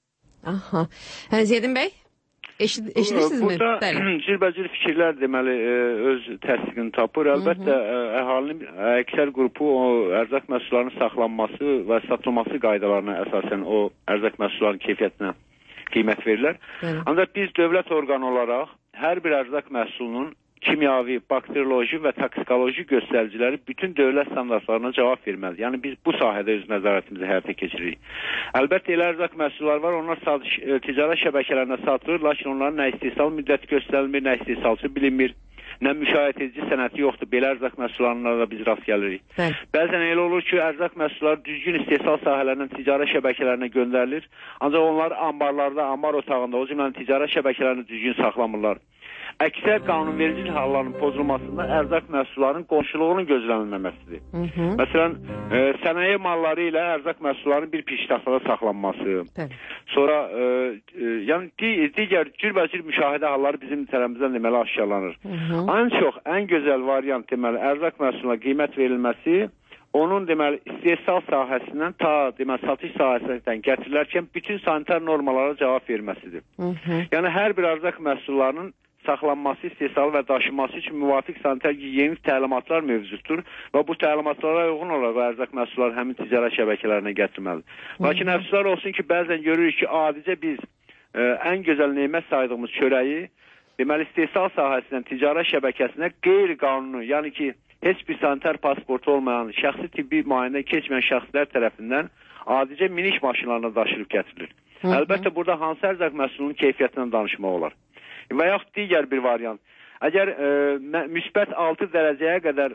Aha. Ziyəddin bəy, eşidirsinizmi? Burada cürbəcür fikirlər deməli öz təsdiqini tapır. Əlbəttə, əhalinin əksər qrupu o ərzaq məhsullarının saxlanması və satılması qaydalarına əsasən o ərzaq məhsullarının keyfiyyətinə qiymət verirlər. Ancaq biz dövlət orqanı olaraq hər bir ərzaq məhsulunun kimyavi, bakterioloji və toksikoloji göstəriciləri bütün dövlət standartlarına cavab verməlidir. Yəni biz bu sahədə öz nəzarətimizi həyata keçiririk. Əlbəttə elə ərzaq məhsullar var, onlar ticarət şəbəkələrində satılır, lakin onların nə istehsal müddəti göstərilmir, nə istehsalçı bilinmir, nə müşahidə edici sənəti yoxdur. Belə ərzaq məhsullarına da biz rast gəlirik. Bəzən elə olur ki, ərzaq məhsulları düzgün istehsal sahələrindən ticarət şəbəkələrinə göndərilir, ancaq onlar ambarlarda, ambar otağında, o cümlənin ticarət şəbəkələrini düzgün saxlamırlar. Əksər qanunvericilik hallarının pozulmasında ərzaq məhsullarının qonşuluğunun gözlənilməməsidir. Məsələn, sənaye malları ilə ərzaq məhsullarının bir piştaxtada saxlanması. Sonra, yəni digər cürbəcür müşahidə halları bizim tərəfimizdən deməli aşkarlanır. Ən çox, ən gözəl variant deməli ərzaq məhsuluna qiymət verilməsi, onun deməli istehsal sahəsindən ta deməli satış sahəsindən gətirilərkən bütün sanitar normalara cavab verməsidir. Yəni hər bir ərzaq məhsullarının saxlanması, istehsalı və daşınması üçün müvafiq sanitar gigiyenik təlimatlar mövcuddur və bu təlimatlara uyğun olaraq ərzaq məhsulları həmin ticarət şəbəkələrinə gətirməlidir. Lakin əfsuslar olsun ki, bəzən görürük ki, adicə biz ən gözəl nemət saydığımız çörəyi deməli istehsal sahəsindən ticarət şəbəkəsinə qeyri-qanuni, yəni ki, heç bir sanitar pasportu olmayan, şəxsi tibbi müayinə keçməyən şəxslər tərəfindən adicə miniş maşınlarına daşırıb gətirilir. Əlbəttə, burada hansı ərzaq məhsulunun keyfiyyətindən danışmaq olar. Və yaxud digər bir variant. Əgər müsbət 6 dərəcəyə qədər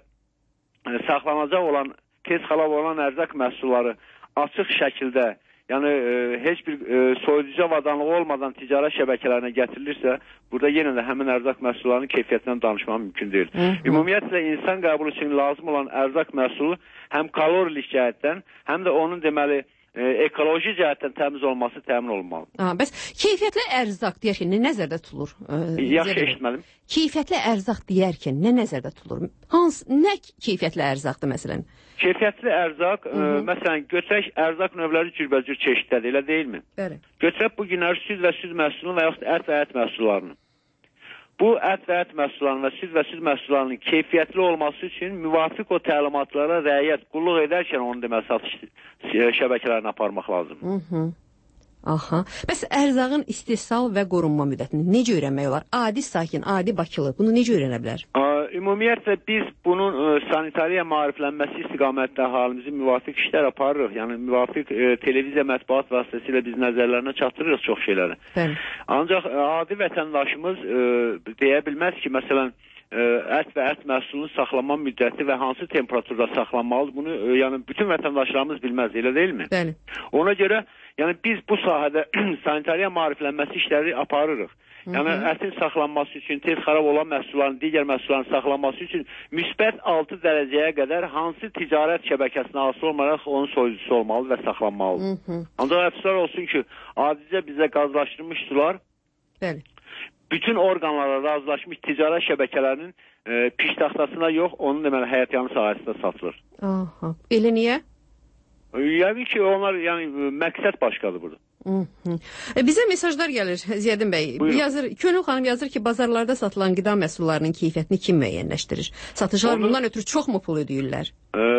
saxlanacaq olan, tez xarab olan ərzaq məhsulları açıq şəkildə, yəni heç bir soyuducu avadanlığı olmadan ticarət şəbəkələrinə gətirilirsə, burada yenə də həmin ərzaq məhsullarının keyfiyyətindən danışmaq mümkün deyil. Ümumiyyətlə, insan qəbulu üçün lazım olan ərzaq məhsulu həm kalorilik cəhətdən, həm də onun deməli ekoloji cəhətdən təmiz olması təmin olunmalı. Bəs keyfiyyətli ərzaq deyərkən nə nəzərdə tutulur? Yaxşı eşitməlim. Keyfiyyətli ərzaq deyərkən nə nəzərdə tutulur? Nə keyfiyyətli ərzaqdır məsələn? Keyfiyyətli ərzaq, məsələn, götürək ərzaq növləri cürbəcür çeşidlədir, elə deyilmi? Bəli. Götürək bu günləri süd və süd məhsulunu və yaxud ət və ət məhsullarını. Bu ət və ət məhsullarının və süd və süd məhsullarının keyfiyyətli olması üçün müvafiq o təlimatlara rəayət, qulluq edərkən onu deməli satış şəbəkələrini aparmaq lazımdır. Aha. Bəs ərzağın istehsal və qorunma müddətini necə öyrənmək olar? Adi sakin, adi bakılı bunu necə öyrənə bilər? Ümumiyyətlə biz bunun sanitariya maariflənməsi istiqamətdə əhalimizi müvafiq işlər aparırıq. Yəni müvafiq televiziya mətbuat vasitəsilə biz nəzərlərinə çatdırırıq çox şeyləri. Ancaq adi vətəndaşımız deyə bilməz ki, məsələn, ət və ət məhsulunun saxlanma müddəti və hansı temperaturda saxlanmalıdır, bunu yəni bütün vətəndaşlarımız bilməz, elə deyilmi? Bəli. Ona görə yəni biz bu sahədə sanitariya maariflənməsi işləri aparırıq. Yəni ətin saxlanması üçün, tez xarab olan məhsulların, digər məhsulların saxlanması üçün müsbət 6 dərəcəyə qədər hansı ticarət şəbəkəsinə asılı olmayaraq onun soyuducusu olmalı və saxlanmalıdır. Ancaq əfsuslar olsun ki, adicə bizə qazlaşdırılmış sular bütün orqanlara razılaşmış ticarət şəbəkələrinin piştaxtasına yox, onun deməli həyətyanı sahəsində satılır. Elə niyə? Yəni ki, onlar, yəni məqsəd başqadır burada. Bizə mesajlar gəlir Ziyəddin bəy. Könül xanım yazır ki, bazarlarda satılan qida məhsullarının keyfiyyətini kim müəyyənləşdirir? Satıcılar bundan ötürü çoxmu pul ödəyirlər?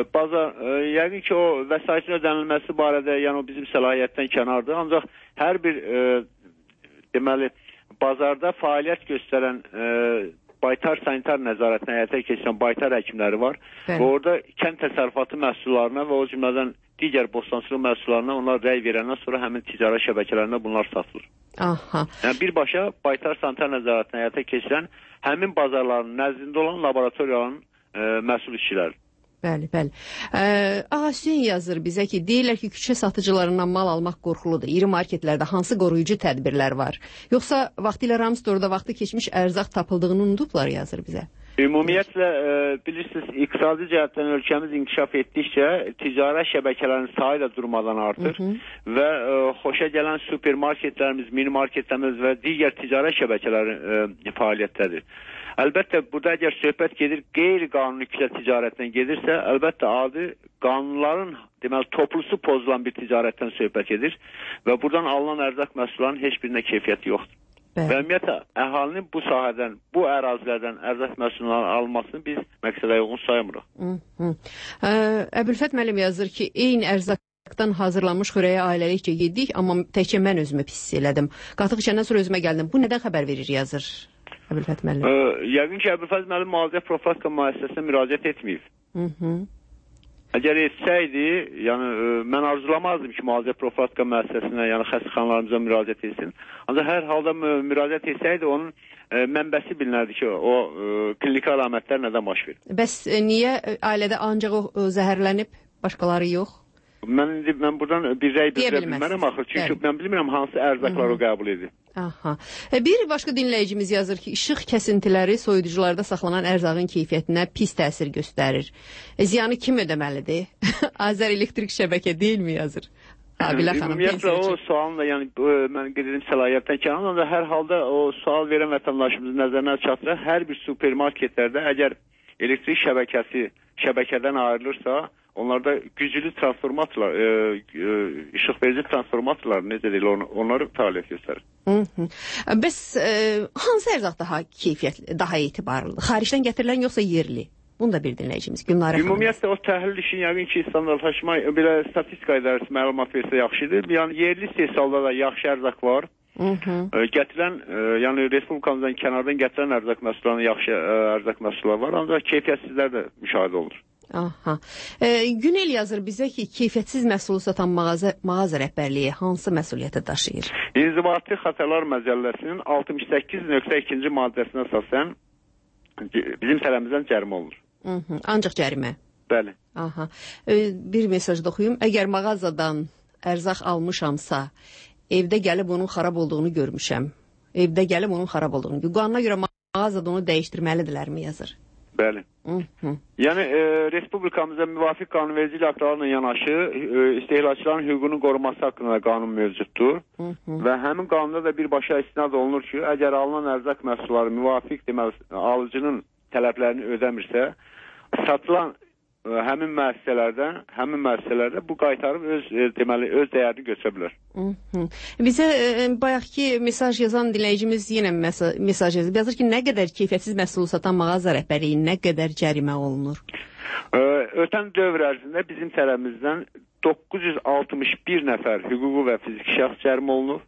Yəqin ki, o vəsaitin ödənilməsi barədə, yəni o bizim səlahiyyətdən kənardır. Ancaq hər bir deməli bazarda fəaliyyət göstərən baytar sanitar nəzarətinə həyata keçirən baytar həkimləri var. Və orada kənd təsərrüfatı məhsullarına və o cümlədən digər bostançılıq məhsullarına onlar rəy verəndən sonra həmin ticarət şəbəkələrində bunlar satılır. Yəni birbaşa baytar sanitar nəzarətinə həyata keçirən həmin bazarların nəzdində olan laboratoriyaların məsul işçiləri. Bəli, bəli. Ağasüyen yazır bizə ki, deyirlər ki, küçə satıcılarından mal almaq qorxuludur. İri marketlərdə hansı qoruyucu tədbirlər var? Yoxsa vaxtilə Ramstorda vaxtı keçmiş ərzaq tapıldığını unudublar yazır bizə. Ümumiyyətlə, bilirsiniz, iqtisadi cəhətdən ölkəmiz inkişaf etdikcə ticarət şəbəkələrinin sayı da durmadan artır və xoşa gələn supermarketlərimiz, mini marketlərimiz və digər ticarət şəbəkələri fəaliyyətdədir. Əlbəttə, burada əgər söhbət gedir qeyri-qanuni küçə ticarətdən gedirsə, əlbəttə adi qanunların deməli toplusu pozulan bir ticarətdən söhbət gedir və buradan alınan ərzaq məhsullarının heç birində keyfiyyəti yoxdur. Və ümumiyyətlə, əhalinin bu sahədən, bu ərazilərdən ərzaq məhsullarının alınmasını biz məqsədə uyğun saymırıq. Əbülfət müəllim yazır ki, eyni ərzaqdan hazırlanmış xörəyi ailəlikcə yedik, amma təkcə mən özümü pis elədim. Qatıq içəndən sonra özümə gəldim. Bu nədən xəbər verir, yazır Əbülfət müəllim? Yəqin ki, Əbülfət müəllim müalicə profilaktika müəssisəsinə müraciət etməyib. Əgər etsəydi, yəni mən arzulamazdım ki, müalicə profilaktika müəssisəsinə, yəni xəstəxanalarımıza müraciət etsin. Ancaq hər halda müraciət etsəydi, onun mənbəsi bilinərdi ki, o klinik əlamətlər nədən baş verir. Bəs niyə ailədə ancaq o zəhərlənib, başqaları yox? Mən buradan bir rəy bildirə bilmərəm axır. Çünki mən bilmirəm hansı ərzaqları o qəbul edir. Aha. Bir başqa dinləyicimiz yazır ki, işıq kəsintiləri soyuducularda saxlanan ərzağın keyfiyyətinə pis təsir göstərir. Ziyanı kim ödəməlidir? Azər elektrik şəbəkə deyilmi, yazır? Ümumiyyətlə o sualın da, yəni mən qeyd edim səlahiyyətdən kənar, ancaq hər halda o sual verən vətəndaşımızın nəzərinə çatdırır. Hər bir supermarketlərdə əgər elektrik şəbəkəsi şəbəkədən ayrılırsa, onlarda güclü transformatorlar, işıq verici transformatorlar necə deyil, onları fəaliyyət göstərir. Bəs hansı ərzaq daha keyfiyyətli, daha etibarlıdır? Xaricdən gətirilən yoxsa yerli? Bunu da bir dinləyicimiz Gülnarə xanım. Ümumiyyətlə o təhlil işin yəqin ki, standartlaşma, belə statistika idarəsi məlumat versə yaxşıdır. Yəni yerli istehsalda da yaxşı ərzaq var. Gətirən, yəni respublikamızdan kənardan gətirən ərzaq məhsullarının yaxşı ərzaq məhsulları var, ancaq keyfiyyətsizlər də müşahidə olunur. Aha. Günel yazır bizə ki, keyfiyyətsiz məhsulu satan mağaza rəhbərliyi hansı məsuliyyəti daşıyır? İnzibati Xətalar Məcəlləsinin 68.2 maddəsinə əsasən bizim tərəfimizdən cərimə olunur. Ancaq cərimə? Bəli. Aha. Bir mesaj da oxuyum. Əgər mağazadan ərzaq almışamsa, evdə gəlib onun xarab olduğunu görmüşəm. Evdə gəlib onun xarab olduğunu. Qanuna görə mağazada onu dəyişdirməlidirlərmi, yazır? Bəli. Yəni respublikamızda müvafiq qanunvericilik aktlarına yanaşı istehlakçıların hüququnun qorunması haqqında qanun mövcuddur və həmin qanunda da birbaşa istinad olunur ki, əgər alınan ərzaq məhsulları müvafiq deməli alıcının tələblərini ödəmirsə, satılan həmin müəssisələrdə bu qaytarıb öz dəyərini götürə bilər. Bizə bayaqki mesaj yazan dinləyicimiz yenə mesaj yazır. Yazır ki, nə qədər keyfiyyətsiz məhsul satan mağaza rəhbərliyi nə qədər cərimə olunur? Ötən dövr ərzində bizim tərəfimizdən 961 nəfər hüquqi və fiziki şəxs cərimə olunur.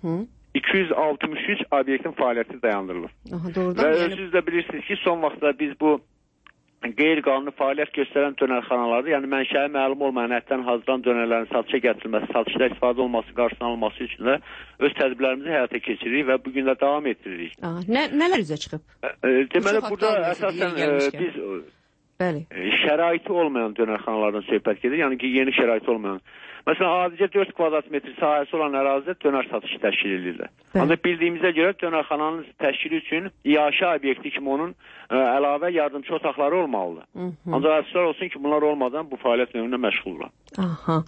263 obyektin fəaliyyəti dayandırılır. Və özünüz də bilirsiniz ki, son vaxtda biz bu qeyri-qanuni fəaliyyət göstərən dönərxanalarda, yəni mənşəyi məlum olmayan ətdən hazırlanan dönərlərin satışa gətirilməsi, satışda istifadə olması, qarşısının alınması üçün də öz tədbirlərimizi həyata keçiririk və bugün də davam etdiririk. Nələr üzə çıxıb? Deməli, burada əsasən biz şəraiti olmayan dönərxanalardan söhbət gedir, yəni ki, yeni şəraiti olmayan. Məsələn, adicə 4 kvadrat metr sahəsi olan ərazidə dönər satışı təşkil edirlər. Ancaq bildiyimizə görə dönərxananın təşkili üçün iaşə obyekti kimi onun əlavə yardımçı otaqları olmalıdır. Ancaq əfsuslar olsun ki, bunlar olmadan bu fəaliyyət növünə məşğullar. Aha.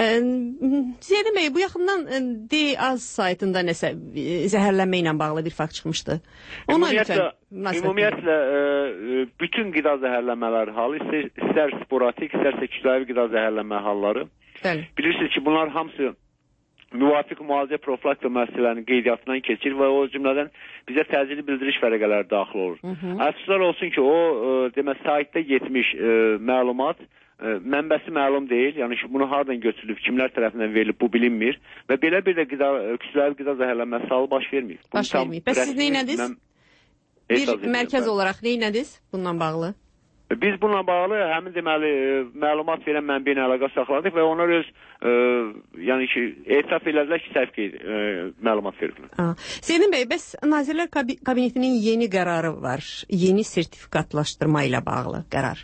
Zeynəb bəy, bu yaxından D-Az saytında nəsə zəhərlənmə ilə bağlı bir fakt çıxmışdı. Ümumiyyətlə, bütün qida zəhərlənmələri halı, istər sporatik, istərsə kütləvi qida zəhərlənmə halları. Bilirsiniz ki, bunlar hamısı müvafiq müalicə profilaktika müəssisələrinin qeydiyyatından keçir və o cümlədən bizə təcili bildiriş vərəqələri daxil olur. Əfsuslar olsun ki, o saytda getmiş məlumat mənbəsi məlum deyil, yəni bunu hardan götürülüb, kimlər tərəfindən verilib, bu bilinmir və belə bir də kütləvi qida zəhərlənməsi halı baş vermir. Baş vermir. Bəs siz neynədiniz? Bir mərkəz olaraq neynədiniz bununla bağlı? Biz bununla bağlı həmin deməli məlumat verən mənbə ilə əlaqə saxladıq və onlar öz yəni ki, etiraf elədilər ki, səhv məlumat veriblər. Zeynəb bəy, bəs Nazirlər Kabinetinin yeni qərarı var. Yeni sertifikatlaşdırma ilə bağlı qərar.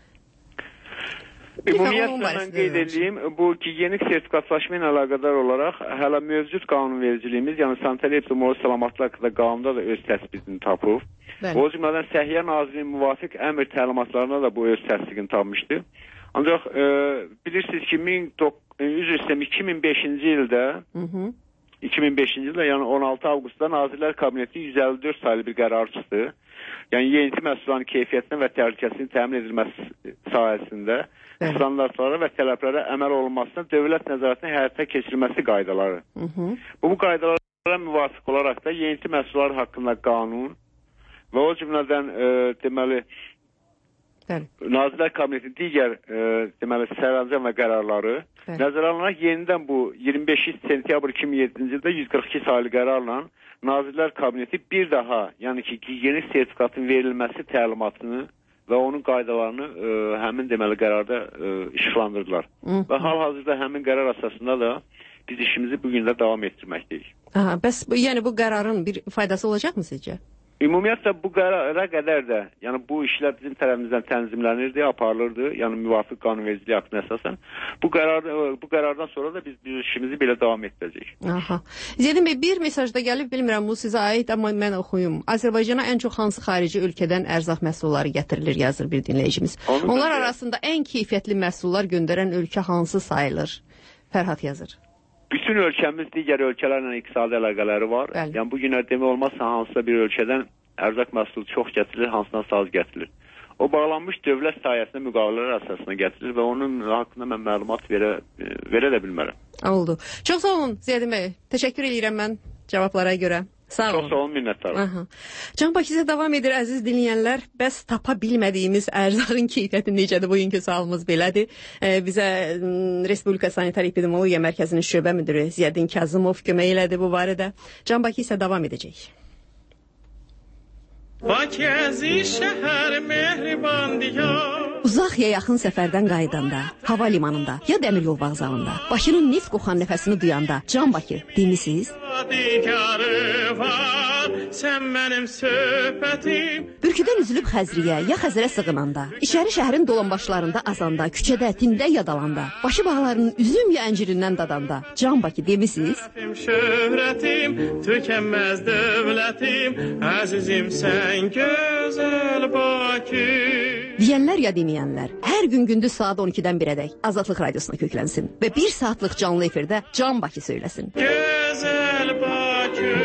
Ümumiyyətlə mən qeyd edeyim, bu ki, yeni sertifikatlaşma ilə əlaqədar olaraq hələ mövcud qanunvericiliyimiz, yəni sanitar epidemioloji salamatlıq haqqında qanunda da öz təsbiqini tapıb. O cümlədən Səhiyyə Nazirliyinin müvafiq əmr təlimatlarına da bu öz təsbiqini tapmışdı. Ancaq bilirsiniz ki, 2005-ci ildə, yəni 16 avqustda Nazirlər Kabineti 154 sayılı bir qərar çıxdı yəni yeni məhsulların keyfiyyətinə və təhlükəsinin təmin edilməsi sahəsində standartlara və tələblərə əməl olunmasına dövlət nəzarətinin həyata keçirilməsi qaydaları. Bu qaydalara müvafiq olaraq da yeni məhsullar haqqında qanun və o cümlədən deməli Nazirlər Kabinetinin digər deməli sərəncam və qərarları nəzərə alınaraq yenidən bu 25 sentyabr 2007-ci ildə 142 saylı qərarla Nazirlər Kabineti bir daha, yəni ki, yeni sertifikatın verilməsi təlimatını və onun qaydalarını həmin deməli qərarda işıqlandırdılar. Və hal-hazırda həmin qərar əsasında da biz işimizi bugün də davam etdirməkdəyik. Bəs yəni bu qərarın bir faydası olacaqmı sizcə? Ümumiyyətlə bu qərara qədər də, yəni bu işlər bizim tərəfimizdən tənzimlənirdi, aparılırdı, yəni müvafiq qanunvericiliyə aktına əsasən. Bu qərardan sonra da biz işimizi belə davam etdirəcəyik. Ziyəddin bəy, bir mesajda gəlib, bilmirəm bu sizə aid, amma mən oxuyum. Azərbaycana ən çox hansı xarici ölkədən ərzaq məhsulları gətirilir, yazır bir dinləyicimiz. Onlar arasında ən keyfiyyətli məhsullar göndərən ölkə hansı sayılır? Fərhad yazır. Bütün ölkəmiz digər ölkələrlə iqtisadi əlaqələri var. Yəni bu günlər demək olmazsa hansısa bir ölkədən ərzaq məhsulu çox gətirilir, hansından az gətirilir. O bağlanmış dövlət sayəsində müqavilələr əsasına gətirilir və onun haqqında mən məlumat verə də bilmərəm. Oldu. Çox sağ olun Ziyəddin bəy. Təşəkkür edirəm mən cavablara görə. Sağ olun. Çox sağ olun, minnətdarım. Can Bakısı davam edir, əziz dinləyənlər. Bəs tapa bilmədiyimiz ərzaqın keyfiyyəti necədir? Bugünkü sualımız belədir. Bizə Respublika Sanitar Epidemiologiya Mərkəzinin şöbə müdürü Ziyəddin Kazımov kömək elədi bu barədə. Can Bakı isə davam edəcək. Bakızi şəhər mehriban diyar. Uzaq ya yaxın səfərdən qayıdanda, hava limanında ya dəmir yol vağzalında, Bakının neft qoxan nəfəsini duyanda, Can Bakı demisiz? Sən mənim söhbətim. Bürküdən üzülüb Xəzriyə ya Xəzərə sığınanda, içəri şəhərin dolanbaşlarında azanda, küçədə, tində yadalanda, Bakı bağlarının üzüm ya əncirindən dadanda, Can Bakı demisiz? Şöhrətim, tükənməz dövlətim, əzizim sən gözəl Bakı. Deyənlər ya deməyənlər, hər gün gündüz saat 12-dən 1-ədək Azadlıq Radiosuna köklənsin və 1 saatlıq canlı efirdə Can Bakı söyləsin. Gözəl Bakı.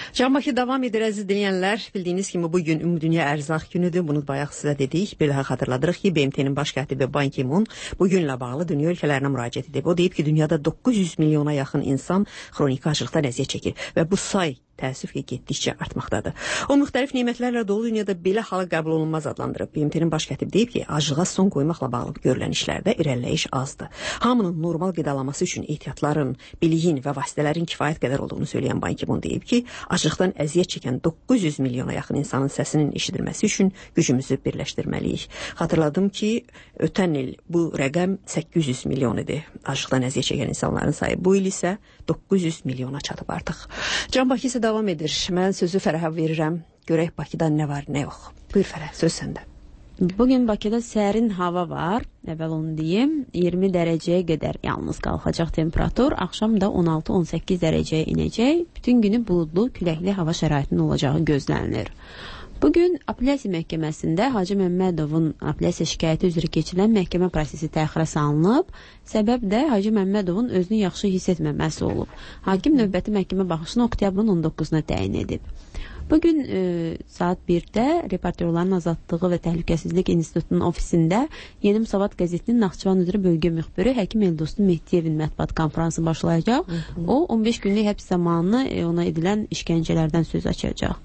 Canbaki davam edir əziz dinləyənlər. Bildiyiniz kimi bugün Ümumdünya Ərzaq günüdür. Bunu bayaq sizə dedik. Belə xatırladırıq ki, BMT-nin baş katibi Ban Ki-moon bu günlə bağlı dünya ölkələrinə müraciət edib. O deyib ki, dünyada 900 milyona yaxın insan xroniki aclıqdan əziyyət çəkir və bu say təəssüf ki, getdikcə artmaqdadır. O, müxtəlif nemətlərlə dolu dünyada belə halı qəbul olunmaz adlandırıb. BMT-nin baş katibi deyib ki, aclığa son qoymaqla bağlı görülən işlərdə irəliləyiş azdır. Hamının normal qidalaması üçün ehtiyatların, biliyin və vasitələrin kifayət qədər olduğunu söyləyən Ban Ki-moon deyib ki, aclıqdan əziyyət çəkən 900 milyona yaxın insanın səsinin eşidilməsi üçün gücümüzü birləşdirməliyik. Xatırladım ki, ötən il bu rəqəm 800 milyon idi. Aclıqdan əziyyət çəkən insanların sayı. Bu il isə 900 milyona çatıb artıq. Canbaki isə davam edir. Mən sözü Fərəhə verirəm. Görək Bakıda nə var, nə yox. Buyur Fərəh, söz səndə. Bugün Bakıda sərin hava var. Əvvəl onu deyim. 20 dərəcəyə qədər yalnız qalxacaq temperatur. Axşam da 16-18 dərəcəyə inəcək. Bütün günü buludlu, küləkli hava şəraitinin olacağı gözlənilir. Bugün apellyasiya məhkəməsində Hacı Məmmədovun apellyasiya şikayəti üzrə keçirilən məhkəmə prosesi təxirə salınıb. Səbəb də Hacı Məmmədovun özünü yaxşı hiss etməməsi olub. Hakim növbəti məhkəmə baxışını oktyabrın 19-na təyin edib. Bugün saat 1-də Reportyorların Azadlığı və Təhlükəsizlik İnstitutunun ofisində Yeni Müsavat qəzetinin Naxçıvan üzrə bölgə müxbiri Həkim Eldostun Mehdiyevin mətbuat konfransı başlayacaq. O 15 günlük həbs zamanı ona edilən işgəncələrdən söz açacaq.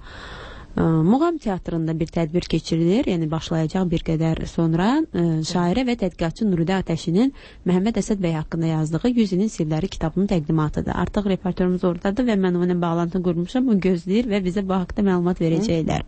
Muğam teatrında bir tədbir keçirilir, yəni başlayacaq bir qədər sonra şairə və tədqiqatçı Nuridə Atəşinin Məhəmməd Əsəd bəy haqqında yazdığı 100 ilin sirləri kitabının təqdimatıdır. Artıq reportörümüz oradadır və mən onunla bağlantı qurmuşam, o gözləyir və bizə bu haqda məlumat verəcəklər.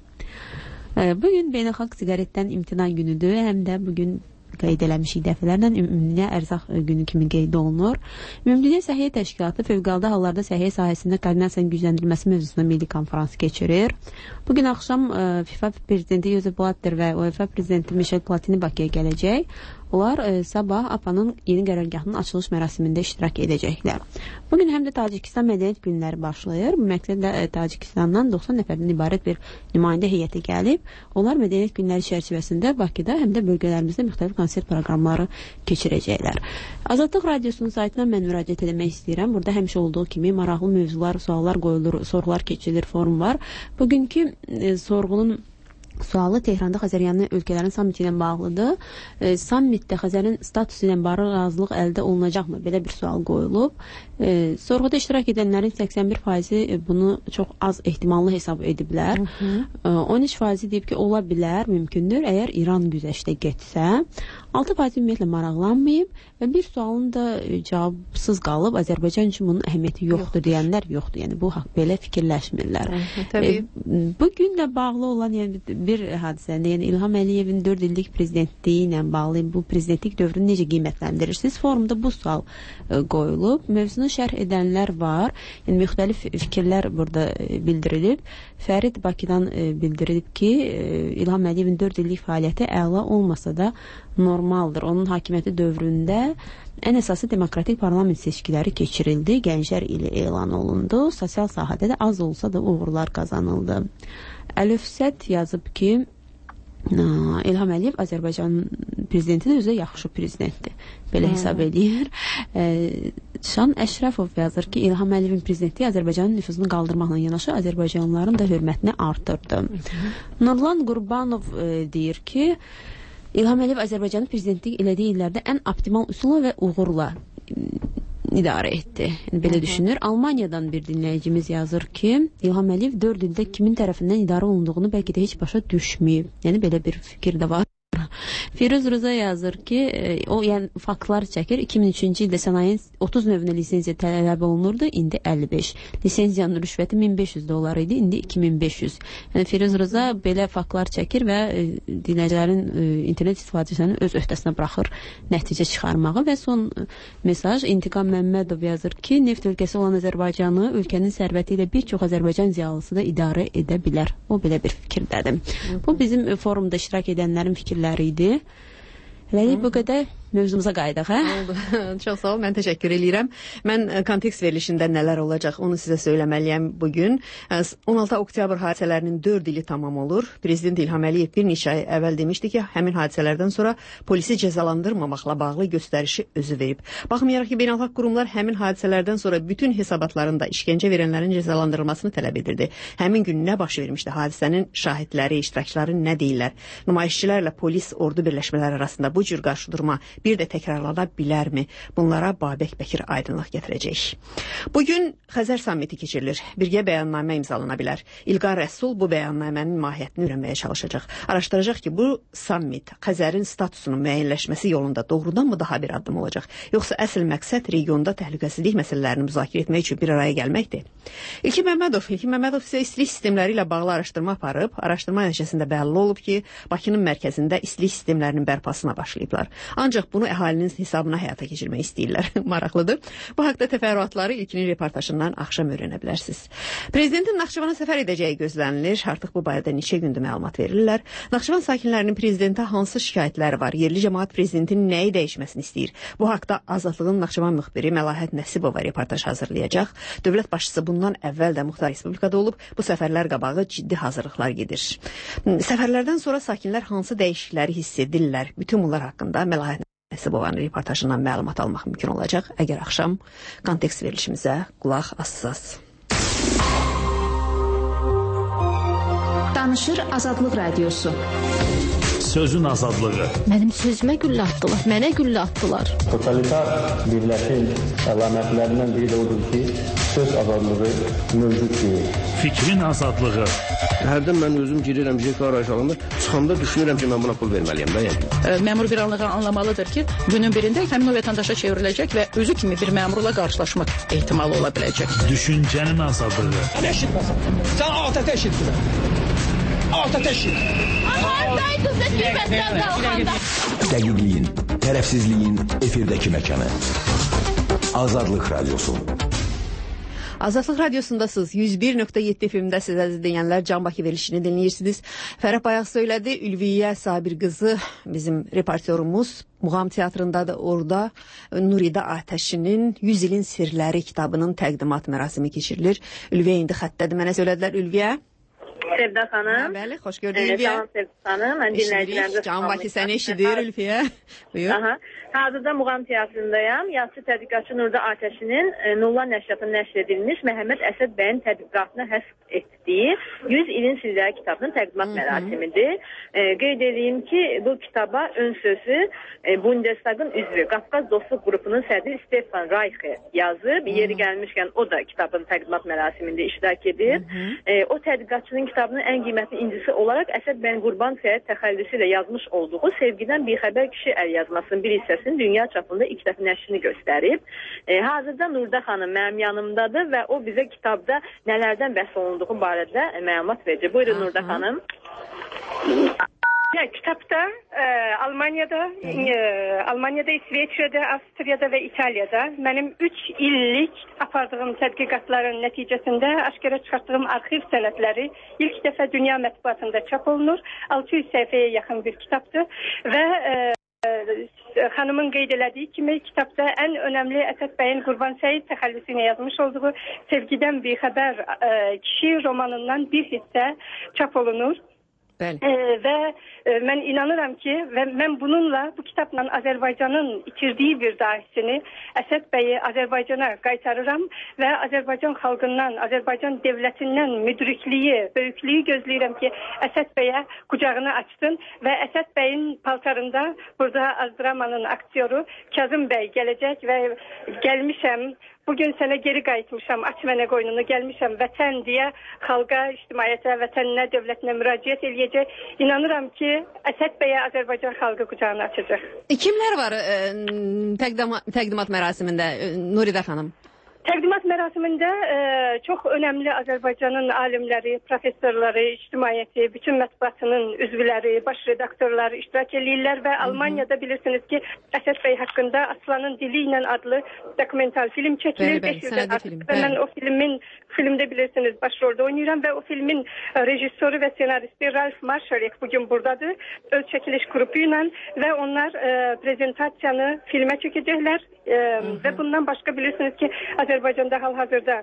Bugün beynəlxalq siqaretdən imtina günüdür, həm də bugün qeyd eləmişik dəfələrlə Ümumdünya Ərzaq günü kimi qeyd olunur. Ümumdünya Səhiyyə Təşkilatı fövqəladə hallarda səhiyyə sahəsində koordinasiyanın gücləndirilməsi mövzusunda milli konfrans keçirir. Bugün axşam FIFA prezidenti Josep Blatter və UEFA prezidenti Michel Platini Bakıya gələcək. Onlar sabah APA-nın yeni qərargahının açılış mərasimində iştirak edəcəklər. Bugün həm də Tacikistan mədəniyyət günləri başlayır. Bu məqsədlə Tacikistandan 90 nəfərdən ibarət bir nümayəndə heyəti gəlib. Onlar mədəniyyət günləri çərçivəsində Bakıda həm də bölgələrimizdə müxtəlif konsert proqramları keçirəcəklər. Azadlıq Radiosunun saytına mən müraciət etmək istəyirəm. Burada həmişə olduğu kimi maraqlı mövzular, suallar qoyulur, sorğular keçirilir, forum var. Bugünkü sorğunun sualı Tehranda Xəzəryanlı ölkələrin sammiti ilə bağlıdır. Sammitdə Xəzərin statusu ilə bağlı razılıq əldə olunacaqmı? Belə bir sual qoyulub. Sorğuda iştirak edənlərin 81% bunu çox az ehtimallı hesab ediblər. 13% deyib ki, ola bilər, mümkündür, əgər İran güzəştə getsə. 6% ümumiyyətlə maraqlanmayıb və bir sualın da cavabsız qalıb. Azərbaycan üçün bunun əhəmiyyəti yoxdur deyənlər yoxdur. Yəni bu haqq belə fikirləşmirlər. Bu günlə bağlı olan bir hadisəndə, yəni İlham Əliyevin 4 illik prezidentliyi ilə bağlı bu prezidentlik dövrünü necə qiymətləndirirsiniz? Forumda bu sual qoyulub. Mövzunu şərh edənlər var. Yəni müxtəlif fikirlər burada bildirilib. Fərid Bakıdan bildirilib ki, İlham Əliyevin 4 illik fəaliyyəti əla olmasa da normaldır. Onun hakimiyyəti dövründə ən əsası demokratik parlament seçkiləri keçirildi. Gənclər ili elan olundu. Sosial sahədə də az olsa da uğurlar qazanıldı. Əlifsət yazıb ki, İlham Əliyev Azərbaycanın prezidentidir, özü yaxşı prezidentdir. Belə hesab edir. Şan Əşrəfov yazır ki, İlham Əliyevin prezidentliyi Azərbaycanın nüfuzunu qaldırmaqla yanaşı Azərbaycanlıların da hörmətini artırdı. Nurlan Qurbanov deyir ki, İlham Əliyev Azərbaycanın prezidentlik elədiyi illərdə ən optimal üsulla və uğurla idarə etdi. Yəni, belə düşünür. Almaniyadan bir dinləyicimiz yazır ki, İlham Əliyev 4 ildə kimin tərəfindən idarə olunduğunu bəlkə də heç başa düşməyib. Yəni, belə bir fikir də var. Firuz Rıza yazır ki, o yəni faktlar çəkir. 2003-cü ildə sənayenin 30 növünə lisenziya tələb olunurdu, indi 55. Lisenziyanın rüşvəti $1500 idi, indi 2500. Yəni Firuz Rıza belə faktlar çəkir və dinləyicilərin internet istifadəçilərini öz öhdəsinə buraxır nəticə çıxarmağı və son mesaj İntiqam Məmmədov yazır ki, neft ölkəsi olan Azərbaycanı ölkənin sərvəti ilə bir çox Azərbaycan ziyalısı da idarə edə bilər. O belə bir fikirdədir. Bu bizim forumda iştirak edənlərin fikirləri idi. Hələlik bu qədər. mövzumuza qayıdaq, hə? Oldu. Çox sağ ol, mən təşəkkür eləyirəm. Mən kontekst verilişində nələr olacaq, onu sizə söyləməliyəm bugün. 16 oktyabr hadisələrinin 4 ili tamam olur. Prezident İlham Əliyev bir neçə ay əvvəl demişdi ki, həmin hadisələrdən sonra polisi cəzalandırmamaqla bağlı göstərişi özü verib. Baxmayaraq ki, beynəlxalq qurumlar həmin hadisələrdən sonra bütün hesabatlarında işgəncə verənlərin cəzalandırılmasını tələb edirdi. Həmin gün nə baş vermişdi? Hadisənin şahidləri, iştirakçıları nə deyirlər? Nümayişçilərlə polis, ordu birləşmələri arasında bu cür qarşıdurma bir də təkrarlana bilərmi? Bunlara Babək Bəkir aydınlıq gətirəcək. Bugün Xəzər sammiti keçirilir. Birgə bəyannamə imzalana bilər. İlqar Rəsul bu bəyannamənin mahiyyətini öyrənməyə çalışacaq. Araşdıracaq ki, bu sammit Xəzərin statusunun müəyyənləşməsi yolunda doğrudanmı daha bir addım olacaq? Yoxsa əsl məqsəd regionda təhlükəsizlik məsələlərini müzakirə etmək üçün bir araya gəlməkdir? İlkin Məmmədov isə istilik sistemləri ilə bağlı araşdırma aparıb. Araşdırma nəticəsində bəlli olub ki, Bakının mərkəzində istilik sistemlərinin bərpasına başlayıblar. Ancaq bunu əhalinin hesabına həyata keçirmək istəyirlər. Maraqlıdır. Bu haqda təfərrüatları İlkinin reportajından axşam öyrənə bilərsiniz. Prezidentin Naxçıvana səfər edəcəyi gözlənilir. Artıq bu barədə neçə gündür məlumat verirlər. Naxçıvan sakinlərinin prezidentə hansı şikayətləri var? Yerli cəmaət prezidentin nəyi dəyişməsini istəyir? Bu haqda Azadlığın Naxçıvan müxbiri Məlahət Nəsibova reportaj hazırlayacaq. Dövlət başçısı bundan əvvəl də Muxtar Respublikada olub. Bu səfərlər qabağı ciddi hazırlıqlar gedir. Səfərlərdən sonra sakinlər hansı dəyişiklikləri hiss edirlər? Bütün bunlar haqqında Məlahət Nəsibovanın reportajından məlumat almaq mümkün olacaq. Əgər axşam kontekst verilişimizə qulaq assaz. Danışır Azadlıq Radiosu. Sözün azadlığı. Mənim sözümə güllə atdılar. Mənə güllə atdılar. Totalitar dövlətin əlamətlərindən biri də odur ki, söz azadlığı mövcud deyil. Fikrin azadlığı. Hərdən mən özüm girirəm JK arayışlarında, çıxanda düşünürəm ki, mən buna pul verməliyəm də yəni. Məmur bir anlığa anlamalıdır ki, günün birində həmin o vətəndaşa çevriləcək və özü kimi bir məmurla qarşılaşmaq ehtimalı ola biləcək. Düşüncənin azadlığı. Sən ATƏT eşitdin. ATƏT eşit. Dəqiqliyin, tərəfsizliyin efirdəki məkanı. Azadlıq Radiosu. Azadlıq Radiosundasınız. 101.7 FM-də siz əziz dinləyənlər Can Bakı verilişini dinləyirsiniz. Fərəb Bayaq söylədi. Ülviyə Sabir qızı bizim reportyorumuz Muğam Teatrındadır. Orada Nuridə Atəşinin 100 ilin sirləri kitabının təqdimat mərasimi keçirilir. Ülviyə indi xəttədir. Mənə söylədilər Ülviyə. Sevda xanım. Bəli, xoş gördük Ülviyə. Salam Sevda xanım. Mən dinləyicilərimizə Can Bakı səni eşidir Ülviyə. Buyur. Aha. Hazırda Muğam Teatrındayım. Yazıçı tədqiqatçı Nuridə Atəşinin Nulla nəşriyyatında nəşr edilmiş Məhəmməd Əsəd bəyin tədqiqatına həsb etdiyi 100 ilin sirləri kitabının təqdimat mərasimidir. Qeyd edeyim ki, bu kitaba ön sözü Bundestagın üzvü Qafqaz Dostluq qrupunun sədri Stefan Reich yazıb. Yeri gəlmişkən o da kitabın təqdimat mərasimində iştirak edir. O tədqiqatçının kitabının ən qiymətli incisi olaraq Əsəd bəyin qurban səyahət təxəllüsü ilə yazmış olduğu Sevgidən Bixəbər Kişi əl yazmasının bir hissəsini dünya çapında ilk dəfə nəşrini göstərib. Hazırda Nuridə xanım mənim yanımdadır və o bizə kitabda nələrdən bəhs olunduğu barədə məlumat verəcək. Buyurun Nuridə xanım. Kitapta Almanya'da, İsveçre'de, Avusturya'da ve İtalya'da benim 3 illik apardığım tədqiqatların neticesinde aşkara çıkarttığım arxiv sənədləri ilk defa dünya mətbuatında çap olunur. 600 sayfaya yakın bir kitaptı ve hanımın qeyd elədiyi kimi kitabda ən önəmli Əsəd bəyin Qurban Səid təxəllüsünə yazmış olduğu Sevgidən Bixəbər Kişi romanından bir hissə çap olunur. Ve ben inanıram ki ve ben bununla bu kitapla Azerbaycan'ın itirdiği bir dahisini Əsəd bəyi Azerbaycan'a qaytarıram ve Azerbaycan xalqından, Azerbaycan devletinden müdrikliği, böyüklüğü gözləyirəm ki Əsəd bəyə qucağını açsın ve Əsəd bəyin paltarında burada Azdramanın aktyoru Kazım bəy gələcək ve gəlmişəm. Bugün sənə geri qayıtmışam, aç mənə qoynunu, gəlmişəm vətən deyə xalqa, ictimaiyyətə, vətəninə, dövlətinə müraciət eləyəcək. İnanıram ki, Əsəd bəyə Azərbaycan xalqı qucağını açacaq. Kimlər var təqdimat mərasimində Nuridə xanım? Təqdimat mərasimində çox önəmli Azərbaycanın alimləri, professorları, ictimaiyyəti, bütün mətbuatının üzvləri, baş redaktorları iştirak edirlər və Almaniyada bilirsiniz ki, Əsəd bəy haqqında Aslanın Dili ilə adlı dokumental film çəkilir. Və mən o filmdə bilirsiniz başrolda oynayıram və o filmin rejissoru və senaristi Ralf Marşalek bugün buradadır. Öz çəkiliş qrupu ilə və onlar prezentasiyanı filmə çəkəcəklər və bundan başqa bilirsiniz ki, Azərbaycanda hal-hazırda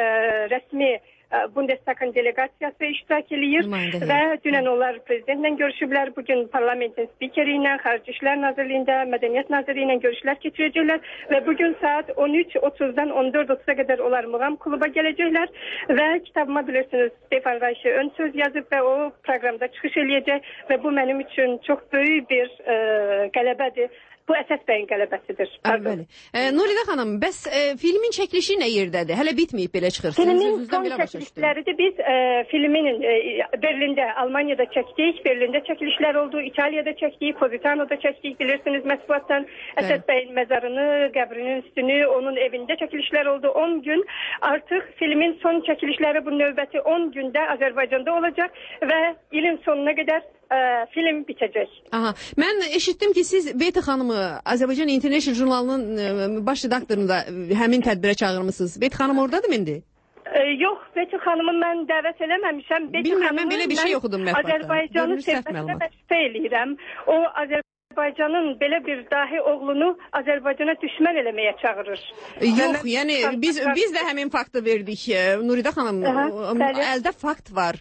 rəsmi Bundestagın delegasiyası iştirak edir və dünən onlar prezidentlə görüşüblər. Bugün parlamentin spikeri ilə, Xarici İşlər Nazirliyində, Mədəniyyət Naziri ilə görüşlər keçirəcəklər və bugün saat 13:30-dan 14:30-a qədər onlar Muğam kluba gələcəklər və kitabıma bilirsiniz Stefan Reiche ön söz yazıb və o proqramda çıxış eləyəcək və bu mənim üçün çox böyük bir qələbədir. Bu Əsəd bəyin qələbəsidir. Bəli. Nuridə xanım, bəs filmin çəkilişi nə yerdədir? Hələ bitməyib belə çıxırsınız. Filmin son çəkilişləridir. Biz filmin Berlində, Almaniyada çəkdik. Berlində çəkilişlər oldu. İtaliyada çəkdik. Positano'da çəkdik. Bilirsiniz mətbuatdan Əsəd bəyin məzarını, qəbrinin üstünü, onun evində çəkilişlər oldu. 10 gün. Artıq filmin son çəkilişləri bu növbəti 10 gündə Azərbaycanda olacaq və ilin sonuna qədər film bitəcək. Aha. Mən eşitdim ki, siz Beyta xanımı Azərbaycan International jurnalının baş redaktorunu da həmin tədbirə çağırmısınız. Beyta xanım oradadır mı indi? Yox, Beyta xanımı mən dəvət eləməmişəm. Bilmirəm, mən belə bir şey oxudum mətbuatda. Azərbaycanı sevməsinə məşğul eləyirəm. O Azərbaycanın belə bir dahi oğlunu Azərbaycana düşmən eləməyə çağırır. Yox, yəni biz də həmin faktı verdik. Nuridə xanım, əldə fakt var.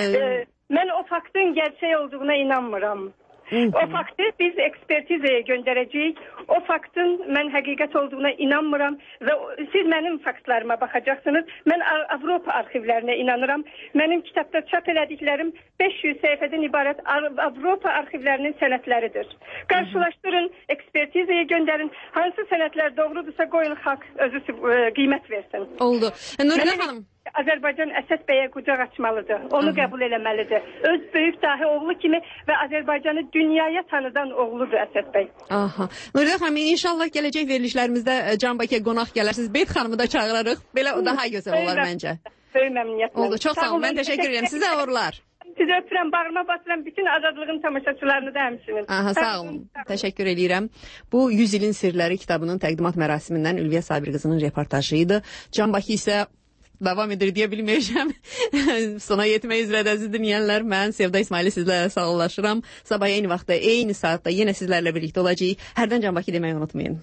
Mən o faktın gerçək olduğuna inanmıram. O faktı biz ekspertizaya gönderəcəyik. O faktın mən həqiqət olduğuna inanmıram və siz mənim faktlarıma baxacaqsınız. Mən Avropa arxivlərinə inanıram. Mənim kitabda çap elədiklərim 500 səhifədən ibarət Avropa arxivlərinin sənədləridir. Qarşılaşdırın, ekspertizaya göndərin. Hansı sənədlər doğrudursa qoyun xalq özü qiymət versin. Oldu. Nuridə xanım. Azərbaycan Əsəd bəyə qucaq açmalıdır. Onu qəbul eləməlidir. Öz böyük dahi oğlu kimi və Azərbaycanı dünyaya tanıdan oğludur Əsəd bəy. Aha. Nuridə xanım, inşallah gələcək verilişlərimizdə Can Bakıya qonaq gələrsiniz. Beyt xanımı da çağırarıq. Belə daha gözəl olar məncə. Böyük məmnuniyyətlə. Oldu, çox sağ olun. Mən təşəkkür edirəm. Sizə uğurlar. Sizi öpürəm, bağrıma basıram bütün Azadlığın tamaşaçılarını da həmçinin. Aha, sağ olun. Təşəkkür edirəm. Bu 100 ilin sirləri kitabının təqdimat mərasimindən Ülviyə Sabir qızının reportajı idi. Can Bakı isə davam edir deyə bilməyəcəm. Sona yetmək üzrə əziz dinləyənlər, mən Sevda İsmaili sizlə sağollaşıram. Sabah eyni vaxtda, eyni saatda yenə sizlərlə birlikdə olacağıq. Hərdən Can Bakı deməyi unutmayın.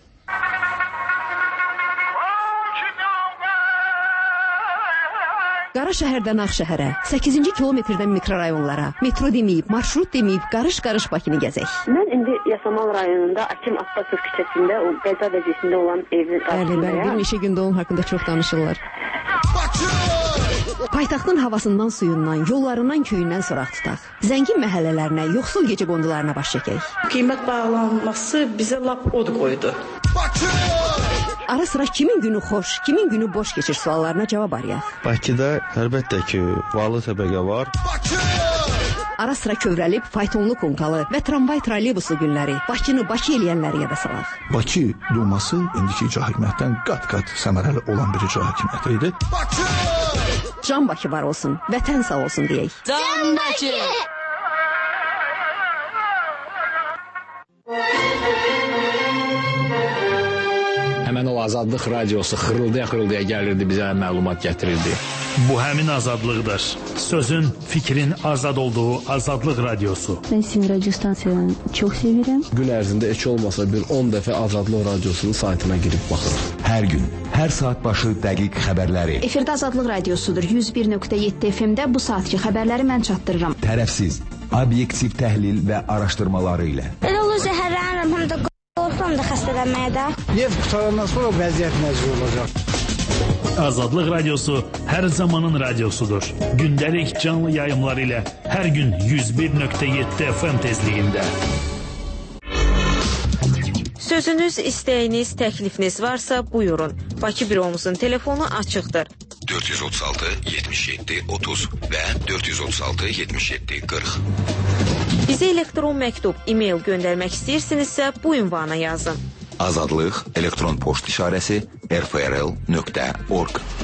Qara şəhərdən Ağşəhərə, 8-ci kilometrdən mikrorayonlara, metro deməyib, marşrut deməyib, qarış-qarış Bakını gəzək. Mən indi Yasamal rayonunda Akim Abbasov küçəsində o qəza vəziyyətində olan evin qarşısındayım. Bəli, bir neçə gündə onun haqqında çox danışırlar. Paytaxtın havasından, suyundan, yollarından, köyündən soraq tutaq. Zəngin məhəllələrinə, yoxsul gecə qondularına baş çəkək. Qiymət bağlanması bizə lap od qoydu. Ara sıra kimin günü xoş, kimin günü boş keçir suallarına cavab arayaq. Bakıda əlbəttə ki, varlı təbəqə var. Ara sıra kövrəlib, faytonlu konkalı və tramvay trolleybuslu günləri, Bakını Bakı eləyənləri yada salaq. Bakı Duması indiki icra hakimiyyətdən qat-qat səmərəli olan bir icra hakimiyyəti idi. Can Bakı var olsun, vətən sağ olsun deyək. Can Bakı! Həmən o Azadlıq radiosu xırıldaya-xırıldaya gəlirdi, bizə məlumat gətirirdi. Bu həmin azadlıqdır. Sözün, fikrin azad olduğu Azadlıq radiosu. Ben sizin radyo stansiyanı çok seviyorum. Gün ərzində heç olmasa bir 10 dəfə Azadlıq radiosunun saytına girib baxırıq. Hər gün, hər saat başı dəqiq xəbərləri. Efirdə Azadlıq radiosudur. 101.7 FM-də bu saatki xəbərləri mən çatdırıram. Tərəfsiz, obyektiv təhlil və araşdırmaları ilə. Elə olur zəhərlənirəm, həm də qorxuram da xəstələnməyə də. Neft qutarandan sonra vəziyyət nəzir olacaq. Azadlıq radiosu hər zamanın radiosudur. Gündəlik canlı yayımlar ilə hər gün 101.7 FM tezliyində. Sözünüz, istəyiniz, təklifiniz varsa buyurun. Bakı büromuzun telefonu açıqdır. 436 77 30 və 436 77 40. Bizə elektron məktub, e-mail göndərmək istəyirsinizsə bu ünvana yazın. Azadlıq elektron poçt işarəsi rfrl.org.